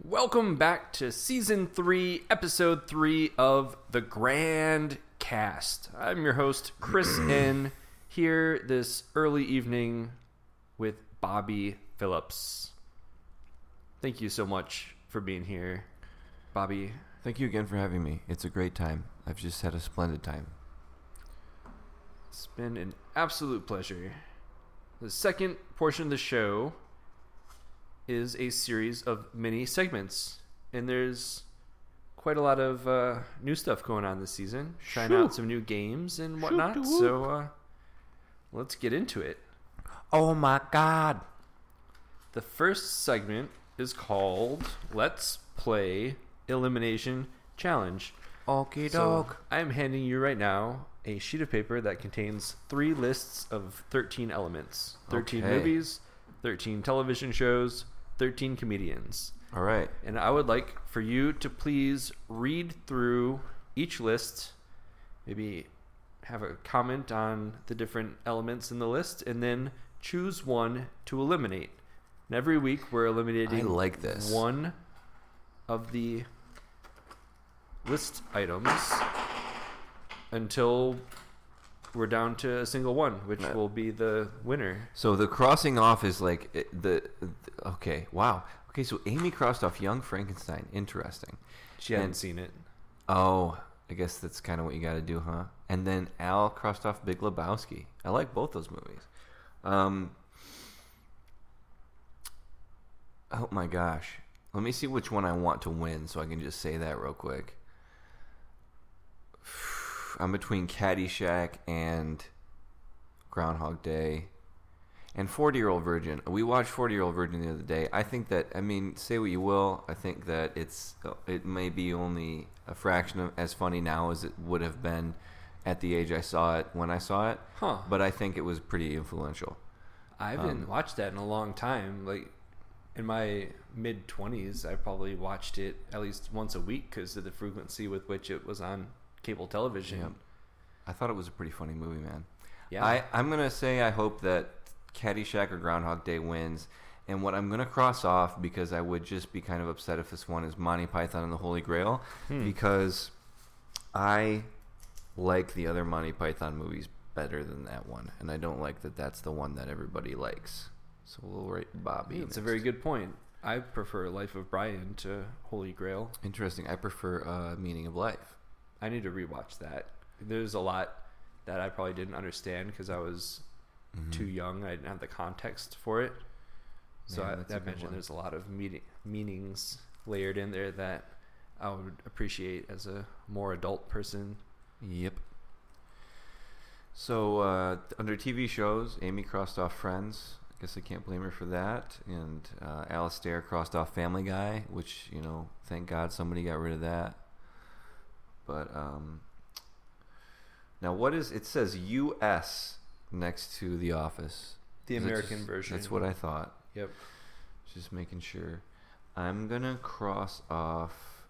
Welcome back to Season 3, Episode 3 of The Grand Cast. I'm your host, Chris N., here this early evening with Bobby Phillips. Thank you so much for being here, Bobby. Thank you again for having me. It's a great time. I've just had a splendid time. It's been an absolute pleasure. The second portion of the show is a series of mini segments, and there's quite a lot of new stuff going on this season. Trying out some new games and whatnot. So let's get into it. Oh my God! The first segment is called Let's Play Elimination Challenge. Okie So doke. I am handing you right now a sheet of paper that contains 3 lists of 13 elements. 13 Okay. movies, 13 television shows, 13 comedians. All right. And I would like for you to please read through each list, maybe have a comment on the different elements in the list, and then choose one to eliminate. And every week we're eliminating I like this. one of the list items until we're down to a single one, which will be the winner. So the crossing off is like okay. Wow. Okay. So Amy crossed off Young Frankenstein. Interesting. She hadn't seen it. Oh, I guess that's kind of what you got to do, huh? And then Al crossed off Big Lebowski. I like both those movies. Oh my gosh. Let me see which one I want to win so I can just say that real quick. I'm between Caddyshack and Groundhog Day and 40-Year-Old Virgin. We watched 40-Year-Old Virgin the other day. I think that, say what you will, I think that it may be only a fraction of as funny now as it would have been at the age I saw it when I saw it. Huh. But I think it was pretty influential. I haven't watched that in a long time. Like, in my mid-20s, I probably watched it at least once a week because of the frequency with which it was on cable television. Yep. I thought it was a pretty funny movie, man. Yeah. I'm going to say I hope that Caddyshack or Groundhog Day wins. And what I'm going to cross off, because I would just be kind of upset if this one is Monty Python and the Holy Grail, because I like the other Monty Python movies better than that one. And I don't like that that's the one that everybody likes. So we'll rate Bobby. That's a very good point. I prefer Life of Brian to Holy Grail. Interesting. I prefer Meaning of Life. I need to rewatch that. There's a lot that I probably didn't understand because I was too young. I didn't have the context for it. So Yeah, I that's a good mentioned one. there's a lot of meanings layered in there that I would appreciate as a more adult person. Yep. So under TV shows, Amy crossed off Friends. I guess I can't blame her for that. And Alistair crossed off Family Guy, which, thank God somebody got rid of that. But now what is it? Says U.S. next to The Office. The American version. That's what I thought. Yep. Just making sure. I'm gonna cross off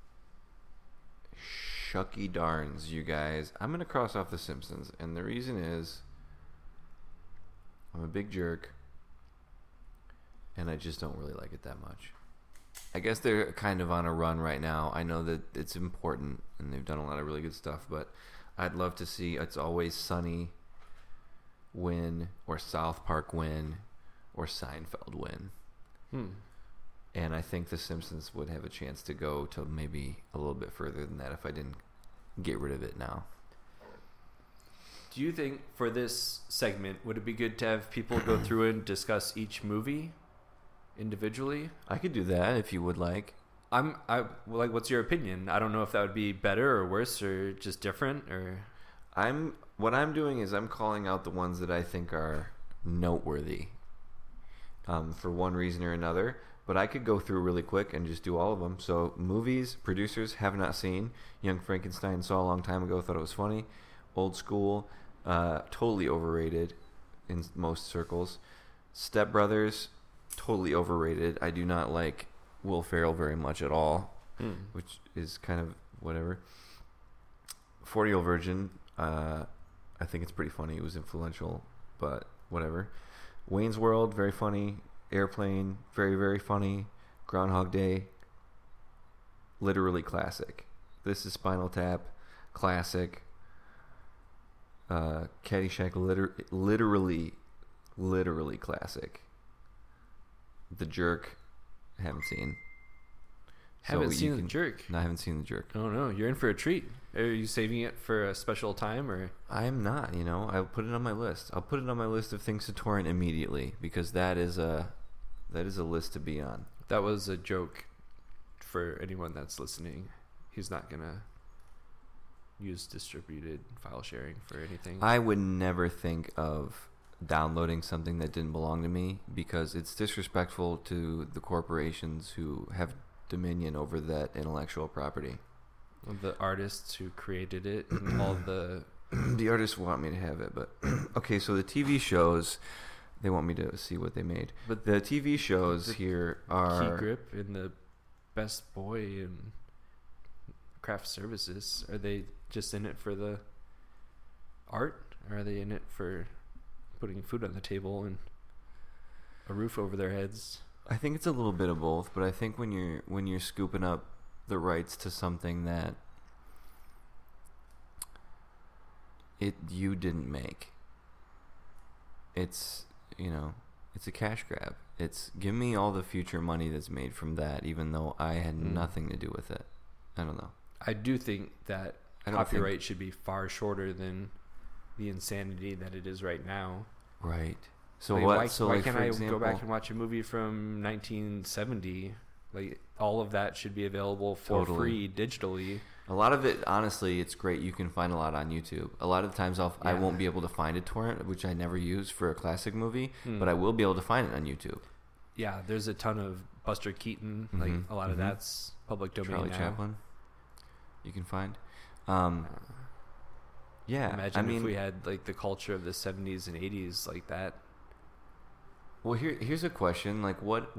Shucky Darns, you guys. I'm gonna cross off The Simpsons, and the reason is I'm a big jerk, and I just don't really like it that much. I guess they're kind of on a run right now. I know that it's important, and they've done a lot of really good stuff, but I'd love to see It's Always Sunny win, or South Park win, or Seinfeld win. And I think The Simpsons would have a chance to go to maybe a little bit further than that if I didn't get rid of it now. Do you think for this segment, would it be good to have people go through and discuss each movie individually? I could do that if you would like. What's your opinion? I don't know if that would be better or worse or just different or. What I'm doing is I'm calling out the ones that I think are noteworthy, for one reason or another. But I could go through really quick and just do all of them. So movies, producers have not seen. Young Frankenstein saw a long time ago, thought it was funny. Old School, totally overrated in most circles. Step Brothers, totally overrated. I do not like Will Ferrell very much at all, which is kind of whatever. 40-Year-Old Virgin, I think it's pretty funny. It was influential, but whatever. Wayne's World, very funny. Airplane, very, very funny. Groundhog Day, literally classic. This is Spinal Tap, classic. Caddyshack, literally classic. The Jerk, I haven't seen. Haven't seen The Jerk? No, I haven't seen The Jerk. Oh no, you're in for a treat. Are you saving it for a special time, or? I am not. I'll put it on my list. I'll put it on my list of things to torrent immediately, because that is a list to be on. That was a joke for anyone that's listening. He's not gonna use distributed file sharing for anything. I would never think of downloading something that didn't belong to me, because it's disrespectful to the corporations who have dominion over that intellectual property. The artists who created it and all the artists want me to have it, but okay, so the TV shows, they want me to see what they made. But the TV shows here are Key Grip and the Best Boy and Craft Services. Are they just in it for the art, or are they in it for putting food on the table and a roof over their heads? I think it's a little bit of both, but I think when you're scooping up the rights to something that you didn't make, it's a cash grab. It's give me all the future money that's made from that, even though I had nothing to do with it. I don't know. I do think that copyright should be far shorter than the insanity that it is right now. Right. So like, what? Why can't I go back and watch a movie from 1970? Like, all of that should be available for free digitally. A lot of it, honestly, it's great. You can find a lot on YouTube. A lot of the times I won't be able to find a torrent, which I never use for a classic movie, but I will be able to find it on YouTube. Yeah, there's a ton of Buster Keaton. Like, a lot of that's public domain Charlie now. Chaplin, you can find. Yeah, Imagine if we had like the culture of the 70s and 80s like that. Well, here's a question. Like,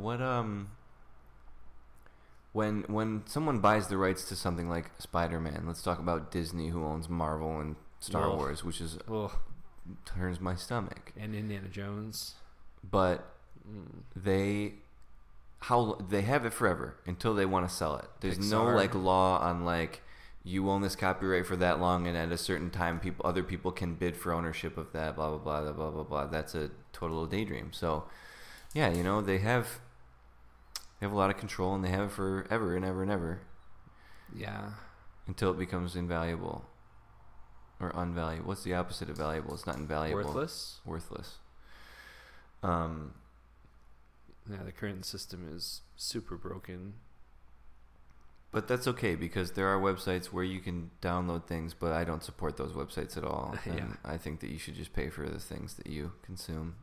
when someone buys the rights to something like Spider-Man, let's talk about Disney, who owns Marvel and Star Wars, which is turns my stomach. And Indiana Jones. But they have it forever until they want to sell it. There's no like law on like you own this copyright for that long, and at a certain time, other people can bid for ownership of that. Blah blah blah blah blah blah blah. That's a total daydream. So, yeah, they have a lot of control, and they have it forever and ever and ever. Yeah. Until it becomes invaluable or unvaluable. What's the opposite of valuable? It's not invaluable. Worthless. Yeah, the current system is super broken. But that's okay, because there are websites where you can download things, but I don't support those websites at all. And I think that you should just pay for the things that you consume.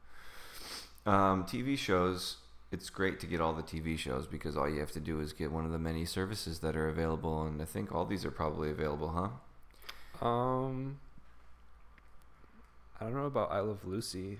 TV shows, it's great to get all the TV shows, because all you have to do is get one of the many services that are available, and I think all these are probably available, huh? I don't know about I Love Lucy.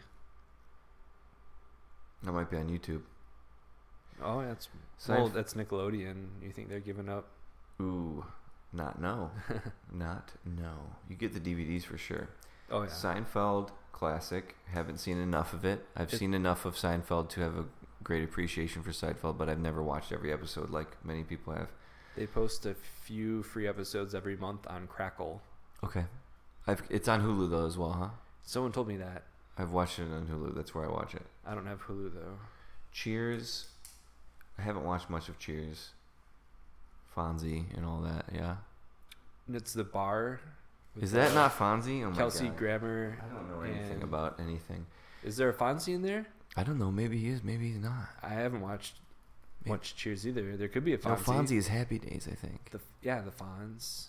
That might be on YouTube. Oh, that's Nickelodeon. You think they're giving up? Ooh, not no. You get the DVDs for sure. Oh yeah. Seinfeld, classic. Haven't seen enough of it. I've seen enough of Seinfeld to have a great appreciation for Seinfeld, but I've never watched every episode like many people have. They post a few free episodes every month on Crackle. Okay. It's on Hulu though as well, huh? Someone told me that. I've watched it on Hulu. That's where I watch it. I don't have Hulu though. Cheers. I haven't watched much of Cheers. Fonzie and all that, yeah. It's the bar. Is that not Fonzie? Oh my Kelsey God. Grammer. I don't know anything about anything. Is there a Fonzie in there? I don't know. Maybe he is. Maybe he's not. I haven't watched much Cheers either. There could be a Fonzie. No, Fonzie is Happy Days, I think. The Fonz.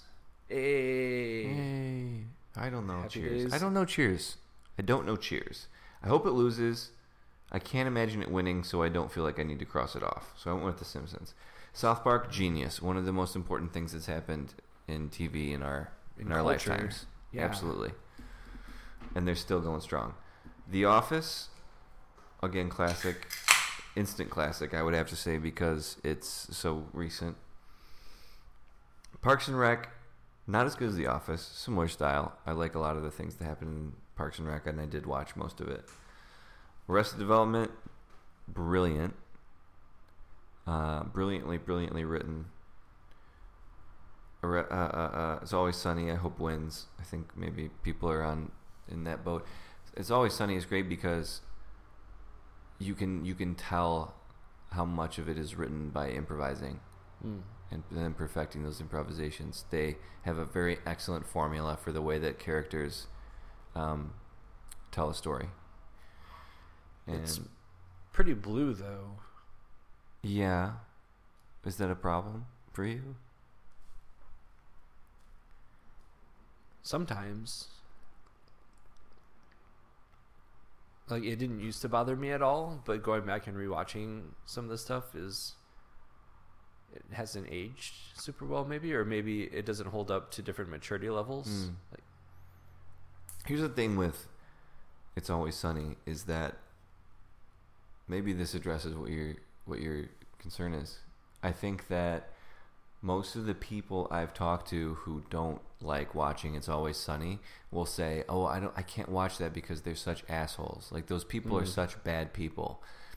Hey. I don't know Happy Cheers. Days. I don't know Cheers. I don't know Cheers. I hope it loses. I can't imagine it winning, so I don't feel like I need to cross it off. So I went with The Simpsons. South Park, genius. One of the most important things that's happened in TV in our lifetimes. Yeah. Absolutely. And they're still going strong. The Office, again, classic. Instant classic, I would have to say, because it's so recent. Parks and Rec, not as good as The Office. Similar style. I like a lot of the things that happen in Parks and Rec, and I did watch most of it. Arrested Development, brilliant. Brilliantly written. It's Always Sunny, I hope wins. I think maybe people are in that boat. It's Always Sunny is great because you can tell how much of it is written by improvising and then perfecting those improvisations. They have a very excellent formula for the way that characters tell a story. And it's pretty blue, though. Yeah. Is that a problem for you? Sometimes. Like, it didn't used to bother me at all, but going back and rewatching some of the stuff it hasn't aged super well, maybe, or maybe it doesn't hold up to different maturity levels. Like, here's the thing with It's Always Sunny is that maybe this addresses what your concern is. I think that most of the people I've talked to who don't like watching It's Always Sunny will say, "Oh, I can't watch that because they're such assholes. Like, those people are such bad people."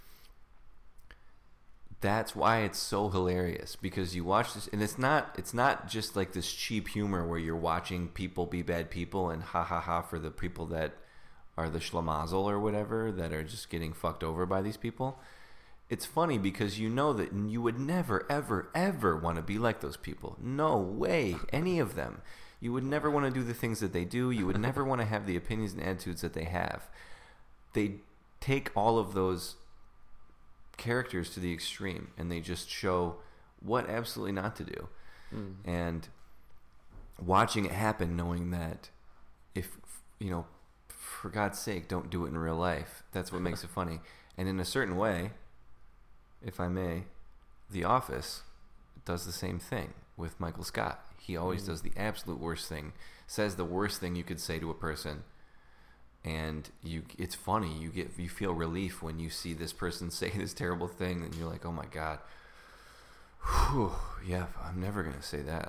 That's why it's so hilarious, because you watch this and it's not just like this cheap humor where you're watching people be bad people and ha ha ha for the people that are the schlemazel or whatever that are just getting fucked over by these people. It's funny because you know that you would never, ever, ever want to be like those people. No way, any of them. You would never want to do the things that they do. You would never want to have the opinions and attitudes that they have. They take all of those characters to the extreme, and they just show what absolutely not to do. And watching it happen, knowing that if, for God's sake, don't do it in real life. That's what makes it funny. And in a certain way, if I may, The Office does the same thing with Michael Scott. He always does the absolute worst thing, says the worst thing you could say to a person, and it's funny. You feel relief when you see this person say this terrible thing, and you're like, oh my God, whew, yeah, I'm never gonna say that.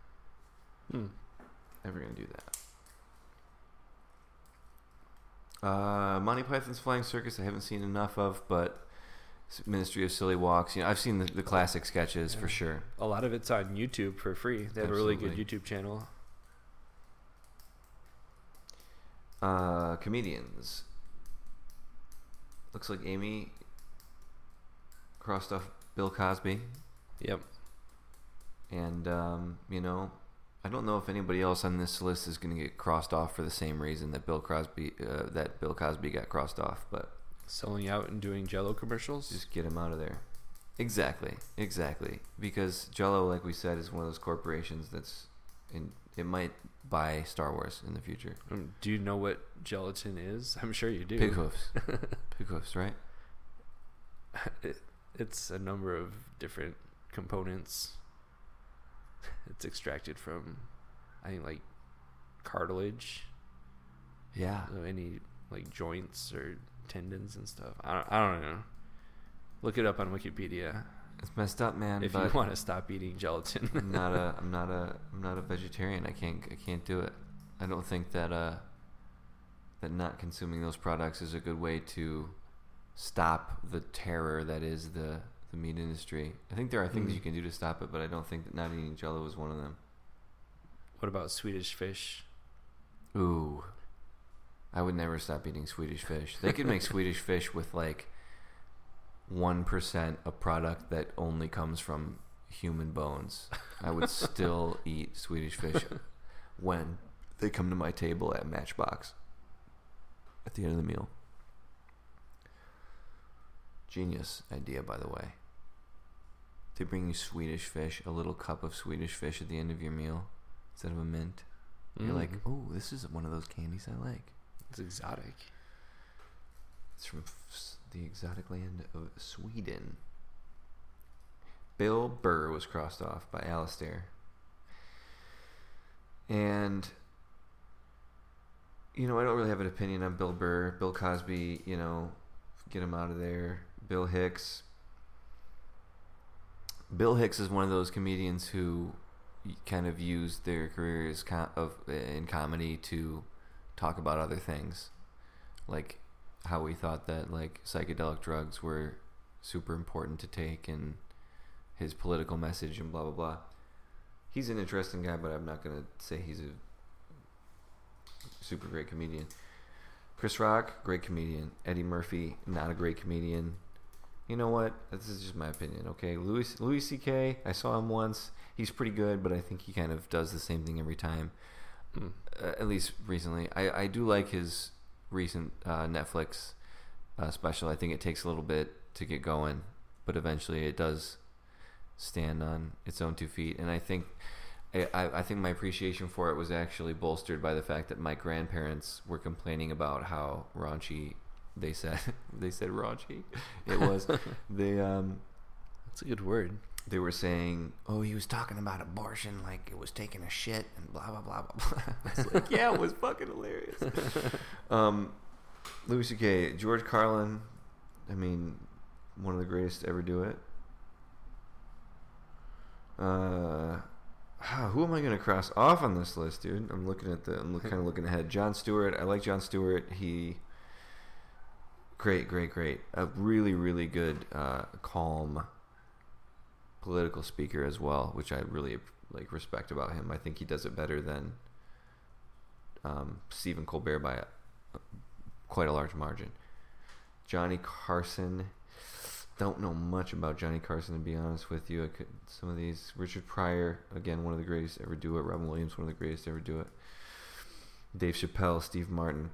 Never gonna do that. Monty Python's Flying Circus I haven't seen enough of, but Ministry of Silly Walks, I've seen the classic sketches for sure. a lot of it's on YouTube for free. They have a really good YouTube channel. Comedians. Looks like Amy crossed off Bill Cosby. Yep. And, I don't know if anybody else on this list is going to get crossed off for the same reason that Bill Cosby got crossed off, but Selling out and doing Jell-O commercials. just get him out of there. Exactly. Because Jell-O, like we said, is one of those corporations it might buy Star Wars in the future. Do you know what gelatin is? I'm sure you do. Pig hoofs. Pig hoofs, right? It's a number of different components. It's extracted from, I think, like cartilage. Yeah. So any like joints or tendons and stuff. I don't know. Look it up on Wikipedia It's messed up, man. if you want to stop eating gelatin. I'm not a vegetarian. I can't do it. I don't think that that not consuming those products is a good way to stop the terror that is the meat industry. I think there are things you can do to stop it, but I don't think that not eating Jell-O is one of them. What about Swedish fish? Ooh. I would never stop eating Swedish fish. They could make Swedish fish with like 1% a product that only comes from human bones. I would still eat Swedish fish when they come to my table at Matchbox at the end of the meal. Genius idea, by the way. They bring you Swedish fish, a little cup of Swedish fish at the end of your meal instead of a mint. You're like, oh, this is one of those candies I like. It's exotic. It's from the exotic land of Sweden. Bill Burr was crossed off by Alistair. And, I don't really have an opinion on Bill Burr. Bill Cosby, get him out of there. Bill Hicks. Bill Hicks is one of those comedians who kind of used their careers in comedy to talk about other things, like how we thought that like psychedelic drugs were super important to take and his political message and blah blah blah. he's an interesting guy, but I'm not going to say he's a super great comedian. Chris Rock, great comedian. Eddie Murphy, not a great comedian. You know what? This is just my opinion, okay? Louis C.K., I saw him once. He's pretty good, but I think he kind of does the same thing every time. At least recently. I do like his recent Netflix special. I think it takes a little bit to get going, but eventually it does stand on its own 2 feet. And I think my appreciation for it was actually bolstered by the fact that my grandparents were complaining about how raunchy they said raunchy it was. That's a good word. They were saying, "Oh, he was talking about abortion like it was taking a shit and blah blah blah blah blah." I was like, "Yeah, it was fucking hilarious." Louis C.K., George Carlin, I mean, one of the greatest to ever do it. Who am I going to cross off on this list, dude? I'm kind of looking ahead. Jon Stewart. I like Jon Stewart. He great. A really, really good, calm political speaker as well, which I really respect about him. I think he does it better than Stephen Colbert by quite a large margin. Johnny Carson. Don't know much about Johnny Carson, to be honest with you. Some of these. Richard Pryor, again, one of the greatest to ever do it. Robin Williams, one of the greatest to ever do it. Dave Chappelle, Steve Martin.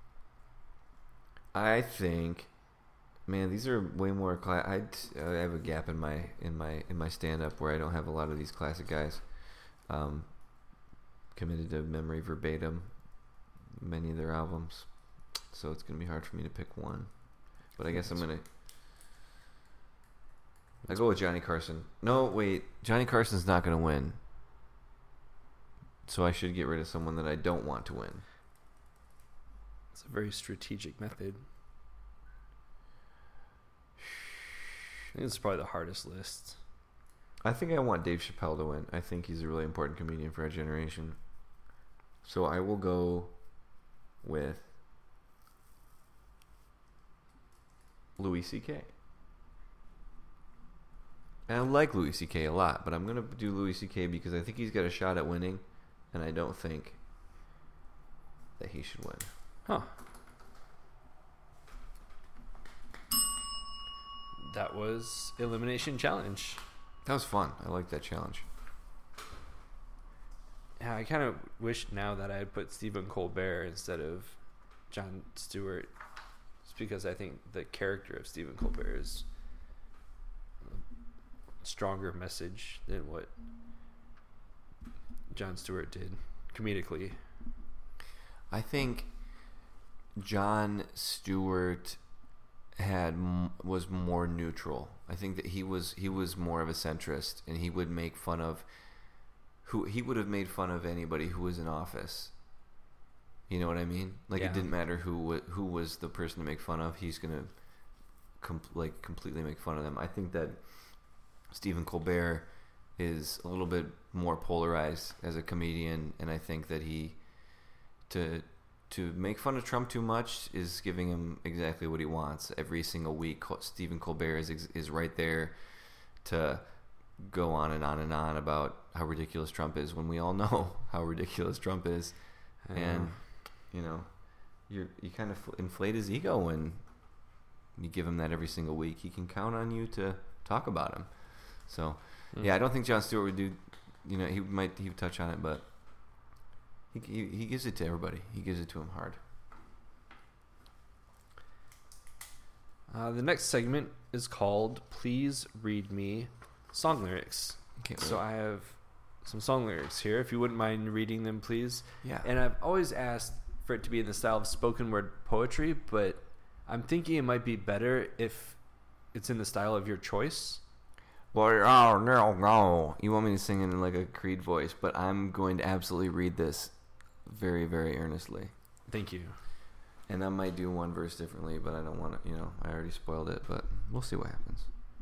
I think, man, these are way more. I have a gap in my stand up where I don't have a lot of these classic guys committed to memory verbatim. Many of their albums, so it's gonna be hard for me to pick one. But I guess I'm gonna. I go with Johnny Carson. No, wait, Johnny Carson's not gonna win, so I should get rid of someone that I don't want to win. It's a very strategic method. I think it's probably the hardest list. I think I want Dave Chappelle to win. I think he's a really important comedian for our generation. So I will go with Louis C.K. And I like Louis C.K. a lot, but I'm going to do Louis C.K. because I think he's got a shot at winning, and I don't think that he should win. Huh. That was Elimination Challenge. That was fun. I like that challenge. Yeah, I kind of wish now that I had put Stephen Colbert instead of Jon Stewart. Just because I think the character of Stephen Colbert is a stronger message than what Jon Stewart did comedically. I think Jon Stewart was more neutral. I think that he was more of a centrist, and he would make fun of he would have made fun of anybody who was in office. You know what I mean? Like, It didn't matter who was the person to make fun of. He's gonna completely make fun of them. I think that Stephen Colbert is a little bit more polarized as a comedian, and I think that to make fun of Trump too much is giving him exactly what he wants. Every single week, Stephen Colbert is right there to go on and on and on about how ridiculous Trump is, when we all know how ridiculous Trump is. And you kind of inflate his ego when you give him that every single week. He can count on you to talk about him. So yeah, I don't think Jon Stewart would do. He would touch on it, but he gives it to everybody. He gives it to him hard. The next segment is called "Please Read Me Song Lyrics." So I have some song lyrics here. If you wouldn't mind reading them, please. Yeah. And I've always asked for it to be in the style of spoken word poetry, but I'm thinking it might be better if it's in the style of your choice. Well, no. You want me to sing in like a Creed voice, but I'm going to absolutely read this very, very earnestly. Thank you. And I might do one verse differently, but I don't want to, I already spoiled it, but we'll see what happens.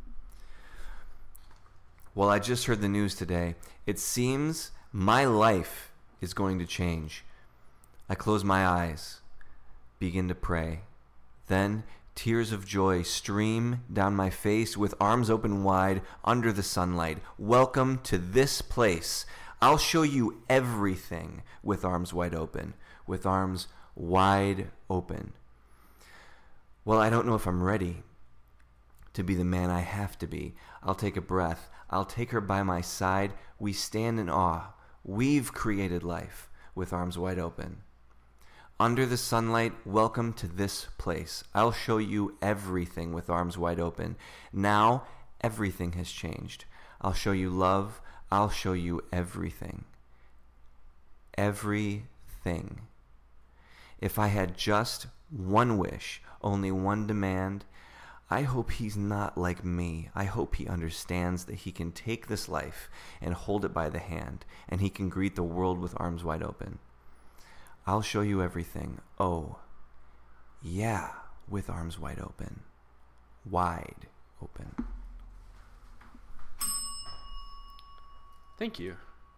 Well, I just heard the news today. It seems my life is going to change. I close my eyes, begin to pray. Then tears of joy stream down my face with arms open wide under the sunlight. Welcome to this place. I'll show you everything with arms wide open. With arms wide open. Well, I don't know if I'm ready to be the man I have to be. I'll take a breath. I'll take her by my side. We stand in awe. We've created life with arms wide open. Under the sunlight, welcome to this place. I'll show you everything with arms wide open. Now, everything has changed. I'll show you love. I'll show you everything. Everything. If I had just one wish, only one demand, I hope he's not like me. I hope he understands that he can take this life and hold it by the hand, and he can greet the world with arms wide open. I'll show you everything. Oh, yeah, with arms wide open. Wide open. Thank you.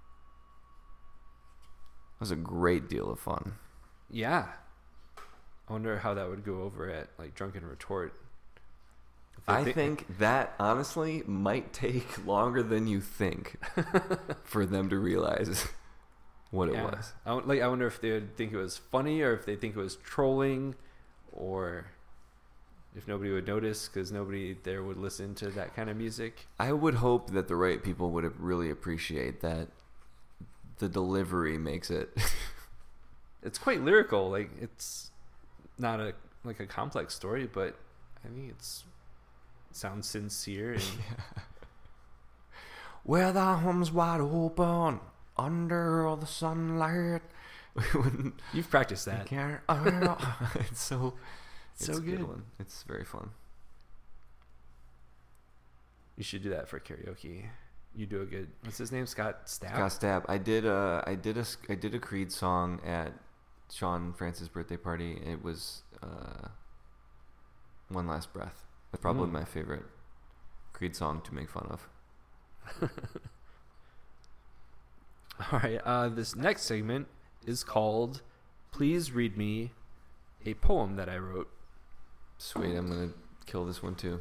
That was a great deal of fun. Yeah. I wonder how that would go over at like Drunken Retort. I think that honestly might take longer than you think for them to realize what it was. I wonder if they would think it was funny, or if they think it was trolling, or if nobody would notice because nobody there would listen to that kind of music. I would hope that the right people would really appreciate that the delivery makes it. It's quite lyrical. Like, it's not a complex story, but I think it sounds sincere. And Where the arms wide open under the sunlight. You've practiced that. It's so good. Good one. It's very fun. You should do that for karaoke. You do a good. What's his name? Scott Stapp. Scott Stapp. I did a Creed song at Sean Francis' birthday party. It was One Last Breath. That's probably my favorite Creed song to make fun of. All right. This next segment is called "Please Read Me a Poem That I Wrote." Sweet. I'm gonna kill this one too.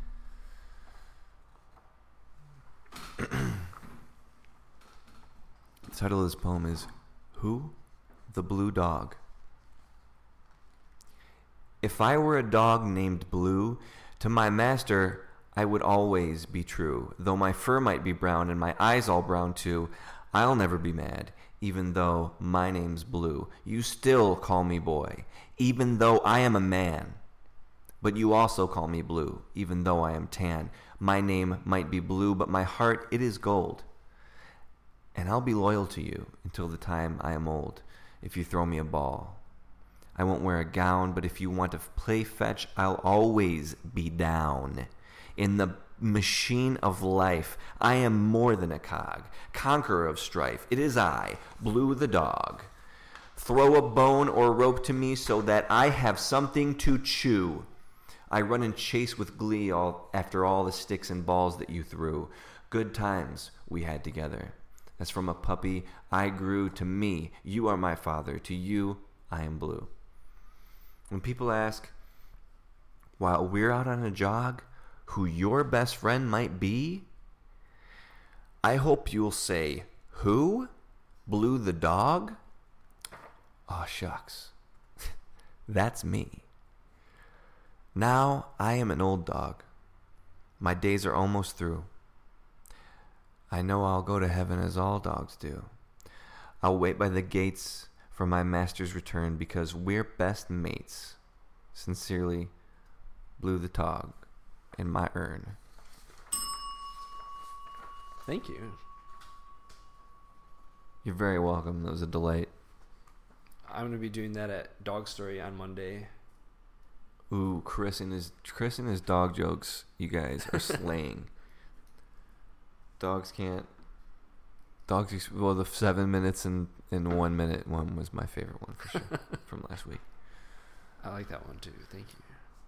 The title of this poem is Who? The Blue Dog. If I were a dog named Blue, to my master I would always be true. Though my fur might be brown and my eyes all brown too, I'll never be mad, even though my name's Blue. You still call me boy, even though I am a man. But you also call me Blue, even though I am tan. My name might be Blue, but my heart, it is gold. And I'll be loyal to you until the time I am old, if you throw me a ball. I won't wear a gown, but if you want to play fetch, I'll always be down. In the machine of life, I am more than a cog, conqueror of strife. It is I, Blue the dog. Throw a bone or rope to me so that I have something to chew. I run and chase with glee after all the sticks and balls that you threw. Good times we had together. As from a puppy I grew, to me you are my father, to you I am Blue. When people ask, while we're out on a jog, who your best friend might be, I hope you'll say, who? Blue the dog? Aw, shucks. That's me. Now I am an old dog. My days are almost through. I know I'll go to heaven as all dogs do. I'll wait by the gates for my master's return because we're best mates. Sincerely, Blue the dog in my urn. Thank you. You're very welcome. That was a delight. I'm going to be doing that at Dog Story on Monday. Ooh, Chris and his dog jokes, you guys, are slaying. Dogs, well, the 7 minutes and 1 minute one was my favorite one for sure from last week. I like that one too. Thank you.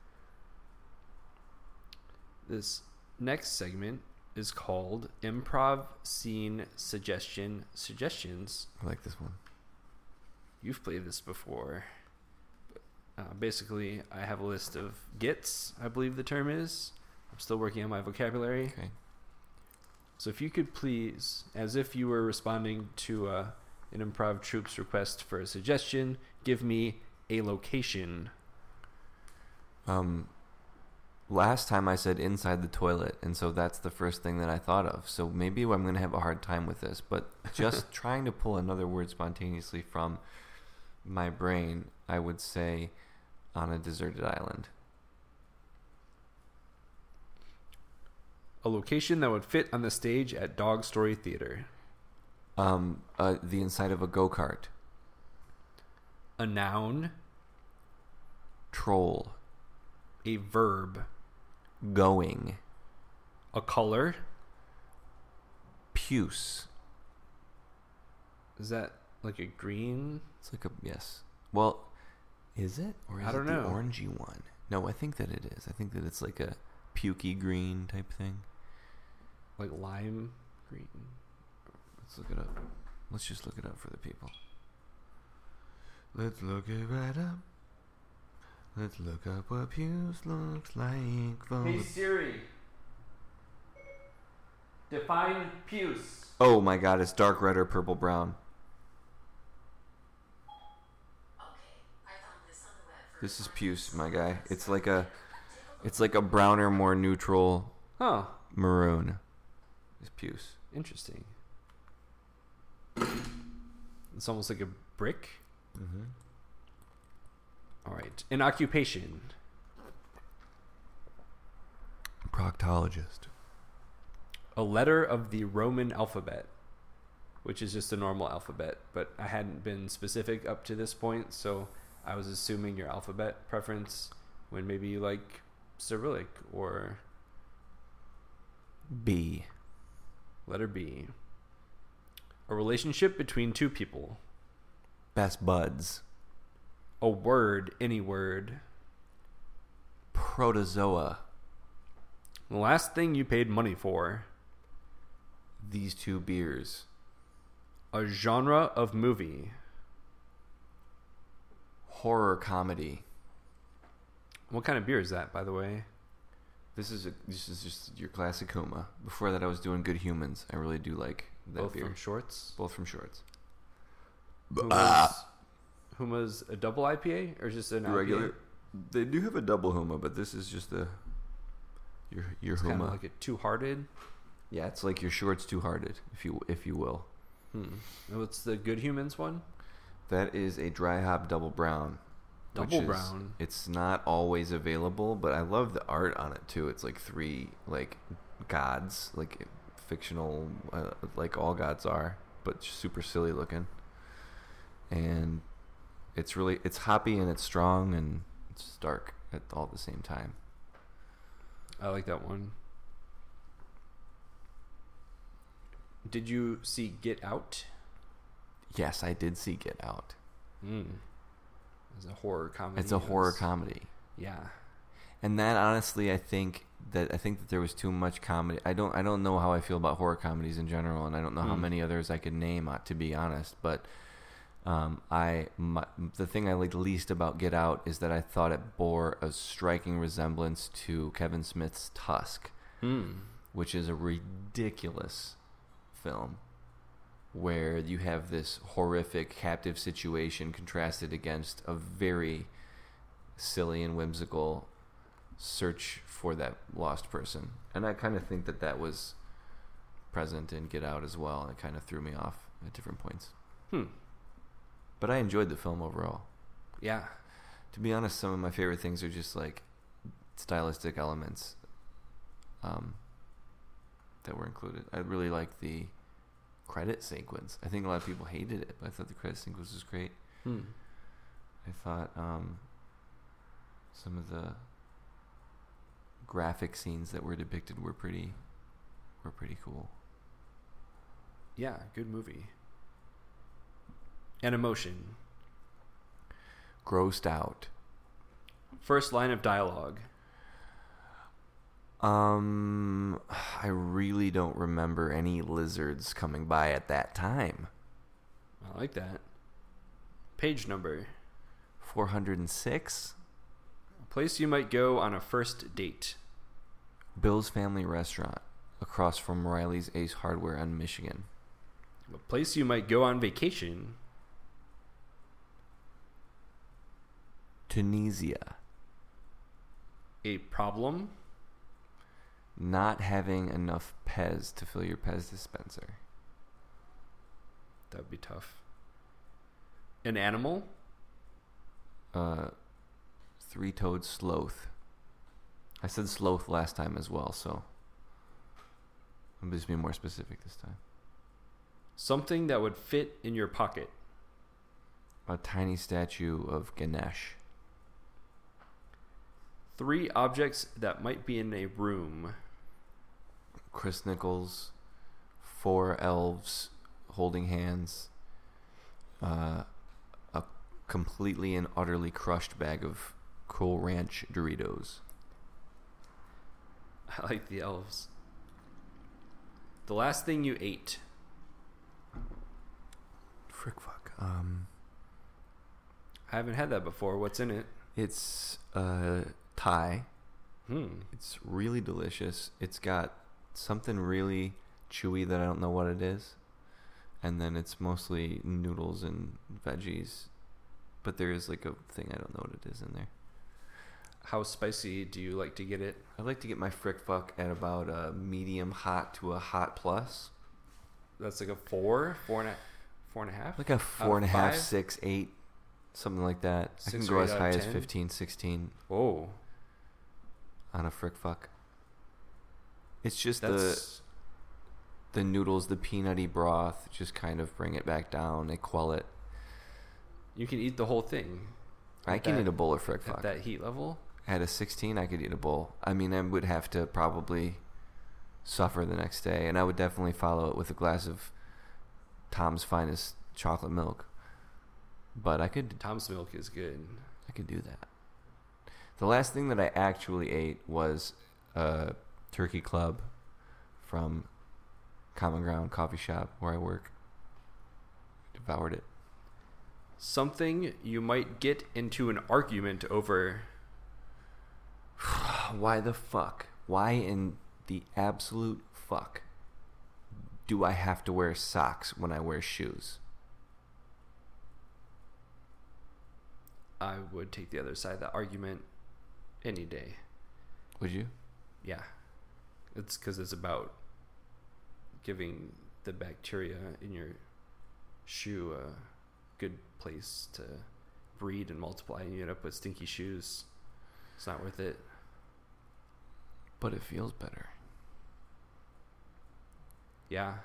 This next segment is called Improv Scene Suggestions. I like this one. You've played this before. Basically, I have a list of gits, I believe the term is. I'm still working on my vocabulary. Okay. So if you could please, as if you were responding to an improv troupe's request for a suggestion, give me a location. Last time I said inside the toilet, and so that's the first thing that I thought of. So maybe I'm going to have a hard time with this, but just trying to pull another word spontaneously from my brain, I would say on a deserted island. A location that would fit on the stage at Dog Story Theater. The inside of a go-kart. A noun. Troll. A verb. Going. A color. Puce. Is that like a green? It's like a, yes. Well, is it? Or is I don't it the know. orangey one? No, I think that it is. I think that it's like a pukey green type thing. Like lime green. Let's look it up. Let's just look it up for the people. Let's look it right up. Let's look up what puce looks like. Hey Siri. Define puce. Oh my god, it's dark red or purple brown. This is puce, my guy. It's like a browner, more neutral Oh, maroon. It's puce. interesting. It's almost like a brick. Mm-hmm. All right. An occupation. Proctologist. A letter of the Roman alphabet, which is just a normal alphabet, but I hadn't been specific up to this point, so I was assuming your alphabet preference when maybe you like Cyrillic or B. letter B. A relationship between two people. Best buds. A word, any word. Protozoa. The last thing you paid money for. These two beers. A genre of movie. Horror comedy. What kind of beer is that, by the way? This is just your classic Huma. Before that, I was doing Good Humans. I really do like that Both beer. from Shorts? Both from Shorts. Huma's a double IPA or just an Regular. IPA? They do have a double Huma, but this is just your It's kind of Huma. like a two-hearted. Yeah, it's like your Shorts Two Hearted, if you will. And what's the Good Humans one? That is a dry hop double brown. Double brown. It's not always available, but I love the art on it too. It's like three like gods, like fictional, like all gods are, but super silly looking. And it's hoppy and it's strong and it's dark at all the same time. I like that one. Did you see Get Out? Yes, I did see Get Out. It's a horror comedy. It's a horror comedy. Yeah. And that honestly, I think that there was too much comedy. I don't know how I feel about horror comedies in general, and I don't know how many others I could name, to be honest. But the thing I liked least about Get Out is that I thought it bore a striking resemblance to Kevin Smith's Tusk, which is a ridiculous film where you have this horrific captive situation contrasted against a very silly and whimsical search for that lost person. And I kind of think that was present in Get Out as well. It kind of threw me off at different points. But I enjoyed the film overall. Yeah. To be honest, some of my favorite things are just like stylistic elements that were included. I really like the credit sequence. I think a lot of people hated it, but I thought the credit sequence was great. I thought some of the graphic scenes that were depicted were pretty cool. Yeah, good movie. An emotion. Grossed out. First line of dialogue. I really don't remember any lizards coming by at that time. I like that. Page number. 406. A place you might go on a first date. Bill's Family Restaurant. across from Riley's Ace Hardware on Michigan. A place you might go on vacation. Tunisia. A problem. Not having enough Pez to fill your Pez dispenser. That would be tough. An animal. Three-toed sloth. I said sloth last time as well, so I'm just being more specific this time. Something that would fit in your pocket. A tiny statue of Ganesh. 3 objects that might be in a room. Chris Nichols, 4 elves holding hands, a completely and utterly crushed bag of Cool Ranch Doritos. I like the elves. The last thing you ate. Frick fuck. I haven't had that before. What's in it? It's Thai. It's really delicious. It's got something really chewy that I don't know what it is. And then it's mostly noodles and veggies. But there is like a thing, I don't know what it is in there. How spicy do you like to get it? I like to get my frick fuck at about a medium hot to a hot plus. That's like a 4 and a half? Like a 4.5, 6, 8, something like that. I can go as high as 15, 16. Whoa. On a frick fuck. It's just the noodles, the peanutty broth, just kind of bring it back down. They quell it. You can eat the whole thing. I can eat a bowl of frick fuck. At that heat level? At a 16, I could eat a bowl. I mean, I would have to probably suffer the next day, and I would definitely follow it with a glass of Tom's Finest chocolate milk. But I could... Tom's milk is good. I could do that. The last thing that I actually ate was a turkey club from Common Ground Coffee Shop where I work. Devoured it. Something you might get into an argument over. Why the fuck? Why in the absolute fuck do I have to wear socks when I wear shoes? I would take the other side of that argument any day. Would you? Yeah. It's because it's about giving the bacteria in your shoe a good place to breed and multiply, and you end up with stinky shoes. It's not worth it. But it feels better. Yeah.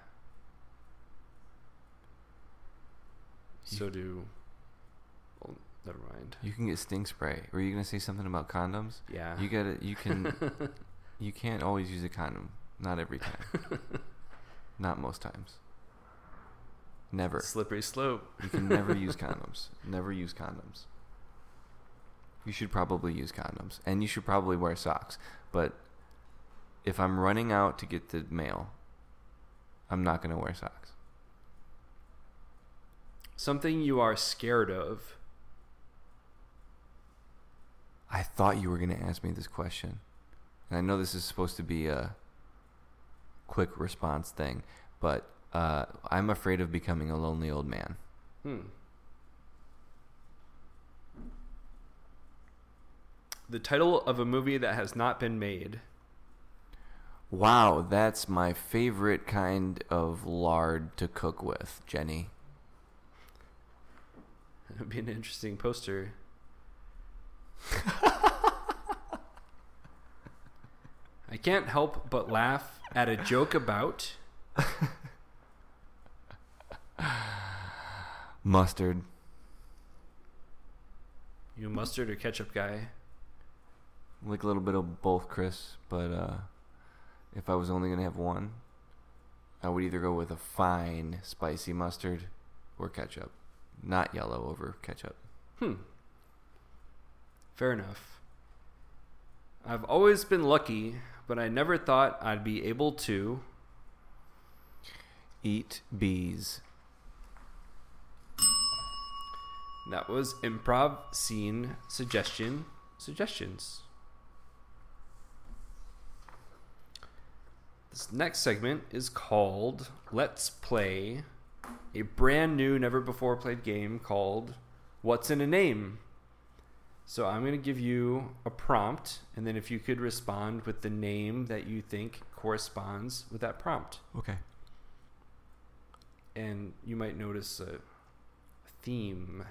So do... Well, never mind. You can get stink spray. Were you going to say something about condoms? Yeah. You can... You can't always use a condom. Not every time. Not most times. Never. Slippery slope. You can never use condoms. Never use condoms. You should probably use condoms. And you should probably wear socks. But if I'm running out to get the mail, I'm not going to wear socks. Something you are scared of. I thought you were going to ask me this question. And I know this is supposed to be a quick response thing, but I'm afraid of becoming a lonely old man. The title of a movie that has not been made. Wow, that's my favorite kind of lard to cook with, Jenny. It would be an interesting poster. I can't help but laugh at a joke about... Mustard. You a mustard or ketchup guy? Like a little bit of both, Chris, but if I was only going to have one, I would either go with a fine spicy mustard or ketchup. Not yellow over ketchup. Fair enough. I've always been lucky, but I never thought I'd be able to... Eat bees. That was improv scene suggestions. The This next segment is called Let's Play, a brand new, never before played game called What's in a Name? So I'm going to give you a prompt, and then if you could respond with the name that you think corresponds with that prompt. Okay. And you might notice a theme.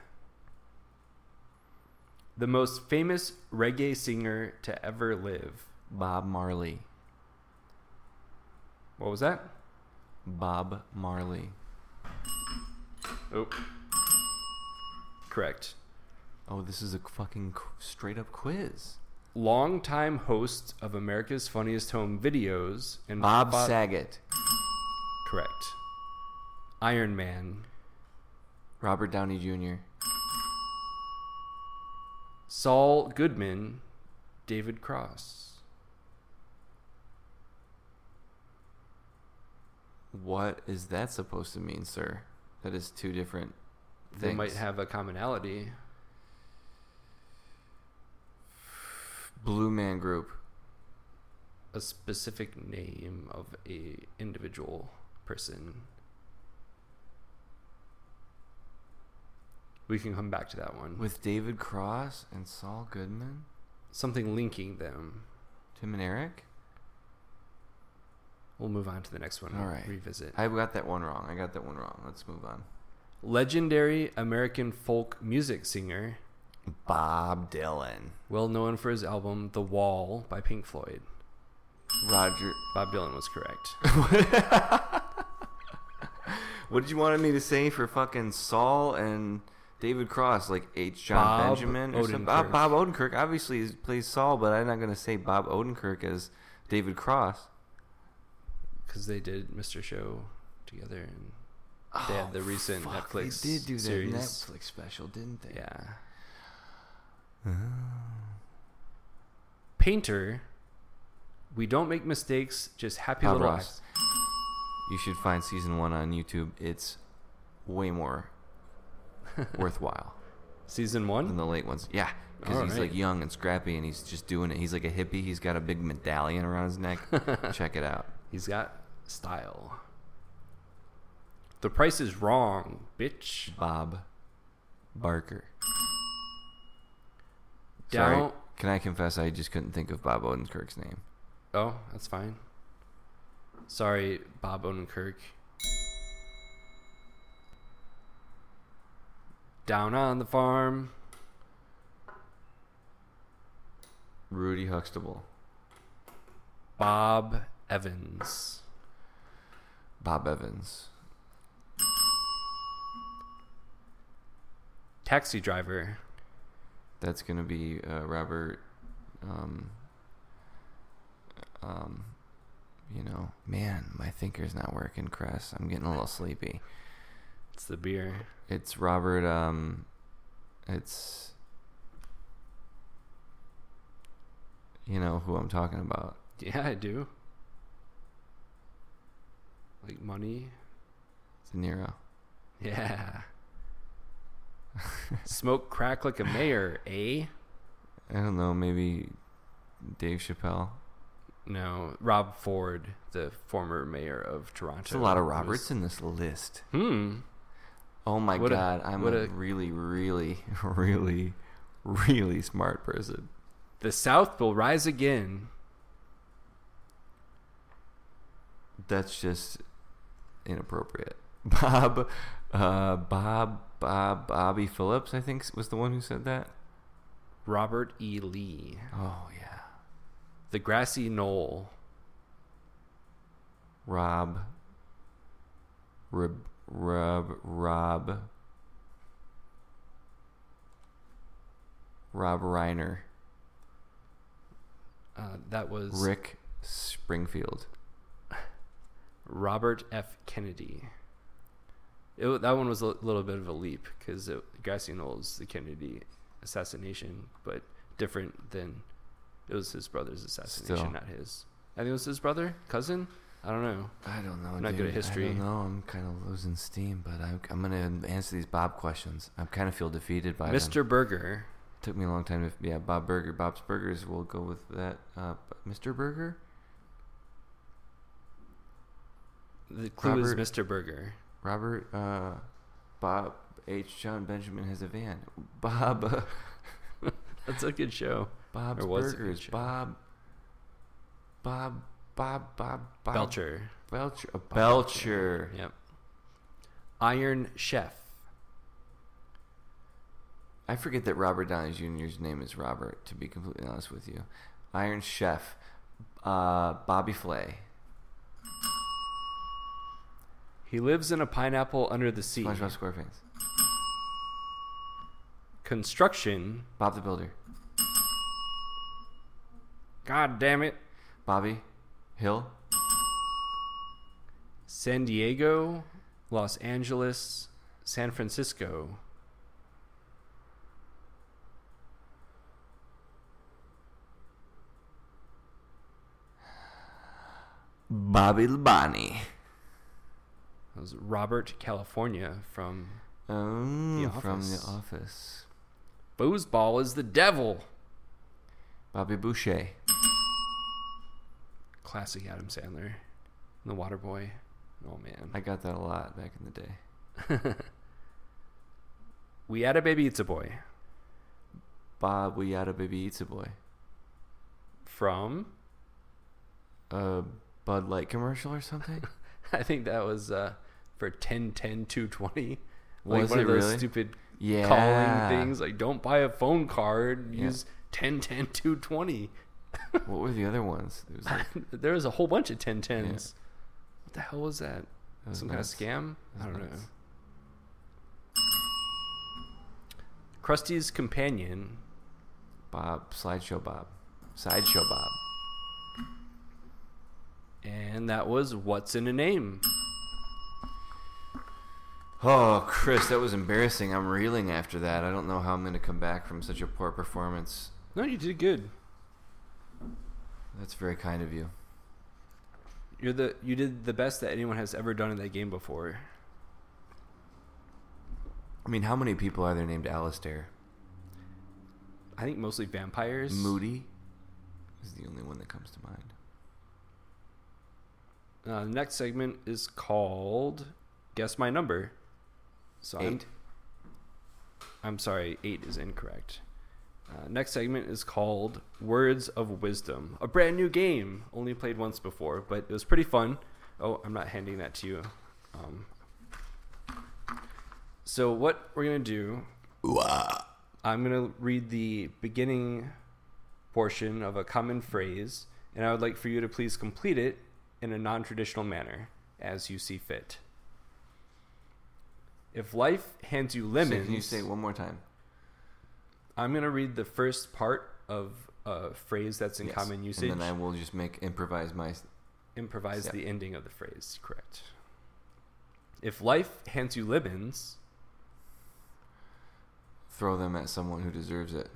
The most famous reggae singer to ever live. Bob Marley. What was that? Bob Marley. Oh. Correct. Oh, this is a fucking straight up quiz. Longtime host of America's Funniest Home Videos. And Bob Saget. Correct. Iron Man. Robert Downey Jr. Saul Goodman. David Cross. What is that supposed to mean, sir? That is two different things. They might have a commonality. Blue Man Group. A specific name of a individual person. We can come back to that one. With David Cross and Saul Goodman? Something linking them. Tim and Eric? We'll move on to the next one. All right. Revisit. I got that one wrong. Let's move on. Legendary American folk music singer. Bob Dylan. Well known for his album The Wall by Pink Floyd. Roger. Bob Dylan was correct. What did you want me to say for fucking Saul and David Cross? Like H. John Bob Benjamin or something? Odenkirk. Bob Odenkirk obviously plays Saul, but I'm not going to say Bob Odenkirk as David Cross. Because they did Mr. Show together, and they had the recent Netflix They did do series. that Netflix special, didn't they? Yeah. Painter. We don't make mistakes, just happy Bob little Ross. acts. You should find season 1 on YouTube. It's way more worthwhile Season than 1? the late ones. Yeah, because All he's right. like young and scrappy, and he's just doing it. He's like a hippie. He's got a big medallion around his neck. Check it out. He's got style. The Price is Wrong, bitch. Bob Barker. Down. Sorry, can I confess I just couldn't think of Bob Odenkirk's name? Oh, that's fine. Sorry, Bob Odenkirk. Down on the Farm. Rudy Huxtable. Bob Evans. Bob Evans. Taxi Driver. That's going to be Robert, you know, man, my thinker's not working, Chris. I'm getting a little sleepy. It's the beer. It's Robert, it's, you know who I'm talking about. Yeah, I do. Like money. De Niro. Yeah. Smoke crack like a mayor, eh? I don't know, maybe Dave Chappelle. No, Rob Ford, the former mayor of Toronto. There's a lot of Roberts in this list. Oh my God, I'm a really, really, really, really smart person. The South will rise again. That's just inappropriate. Bobby Phillips, I think, was the one who said that. Robert E. Lee. Oh yeah. The Grassy Knoll. Rob Reiner. That was Rick Springfield. Robert F. Kennedy. That one was a little bit of a leap because Grassy Knoll is the Kennedy assassination, but different than it was his brother's assassination, Still. not his. I think it was his brother, cousin. I don't know. I don't know. I'm not good at history. I don't know. I'm kind of losing steam, but I'm going to answer these Bob questions. I kind of feel defeated by them. Mr. Burger. Took me a long time to... Yeah, Bob Burger. Bob's Burgers. We'll go with that. Mr. Burger? The clue is Robert- Mr. Burger. Robert Bob H. John Benjamin has a van. Bob That's a good show. Bob's Or was a good Burgers. show. Bob Belcher. Belcher. Yep. Iron Chef. I forget that Robert Downey Jr.'s name is Robert, to be completely honest with you. Iron Chef. Bobby Flay. He lives in a pineapple under the sea. SpongeBob SquarePants. Construction. Bob the Builder. God damn it. Bobby Hill. San Diego, Los Angeles, San Francisco. Bobby Labonte. That was Robert California from From Office. The Office. Foosball is the devil. Bobby Boucher. Classic Adam Sandler. The Waterboy. Oh, man. I got that a lot back in the day. We Had a Baby It's a Boy. Bob We Yada Baby Eats a Boy. From? A Bud Light commercial or something? I think that was for 10-10-220. Was one it of those really? stupid Yeah. calling things. Like, don't buy a phone card. Yeah. Use 10-10-220. What were the other ones? It was like, There was a whole bunch of 10-10s. Yeah. What the hell was that? that was Some nuts. kind of scam? That I was don't know. nuts. Krusty's companion. Bob. Slideshow Bob. Sideshow Bob. And that was What's in a Name. Oh, Chris, that was embarrassing. I'm reeling after that. I don't know how I'm going to come back from such a poor performance. No, you did good. That's very kind of you. You did the best that anyone has ever done in that game before. I mean, how many people are there named Alistair? I think mostly vampires. Moody is the only one that comes to mind. The next segment is called Guess My Number. So 8. I'm sorry, 8 is incorrect. Next segment is called Words of Wisdom. A brand new game. Only played once before, but it was pretty fun. Oh, I'm not handing that to you. So what we're going to do, I'm going to read the beginning portion of a common phrase, and I would like for you to please complete it in a non-traditional manner, as you see fit. If life hands you lemons... So can you say it one more time? I'm going to read the first part of a phrase that's in Yes. common usage. And then I will just improvise my... Improvise Yep. the ending of the phrase. Correct. If life hands you lemons, Throw them at someone who deserves it.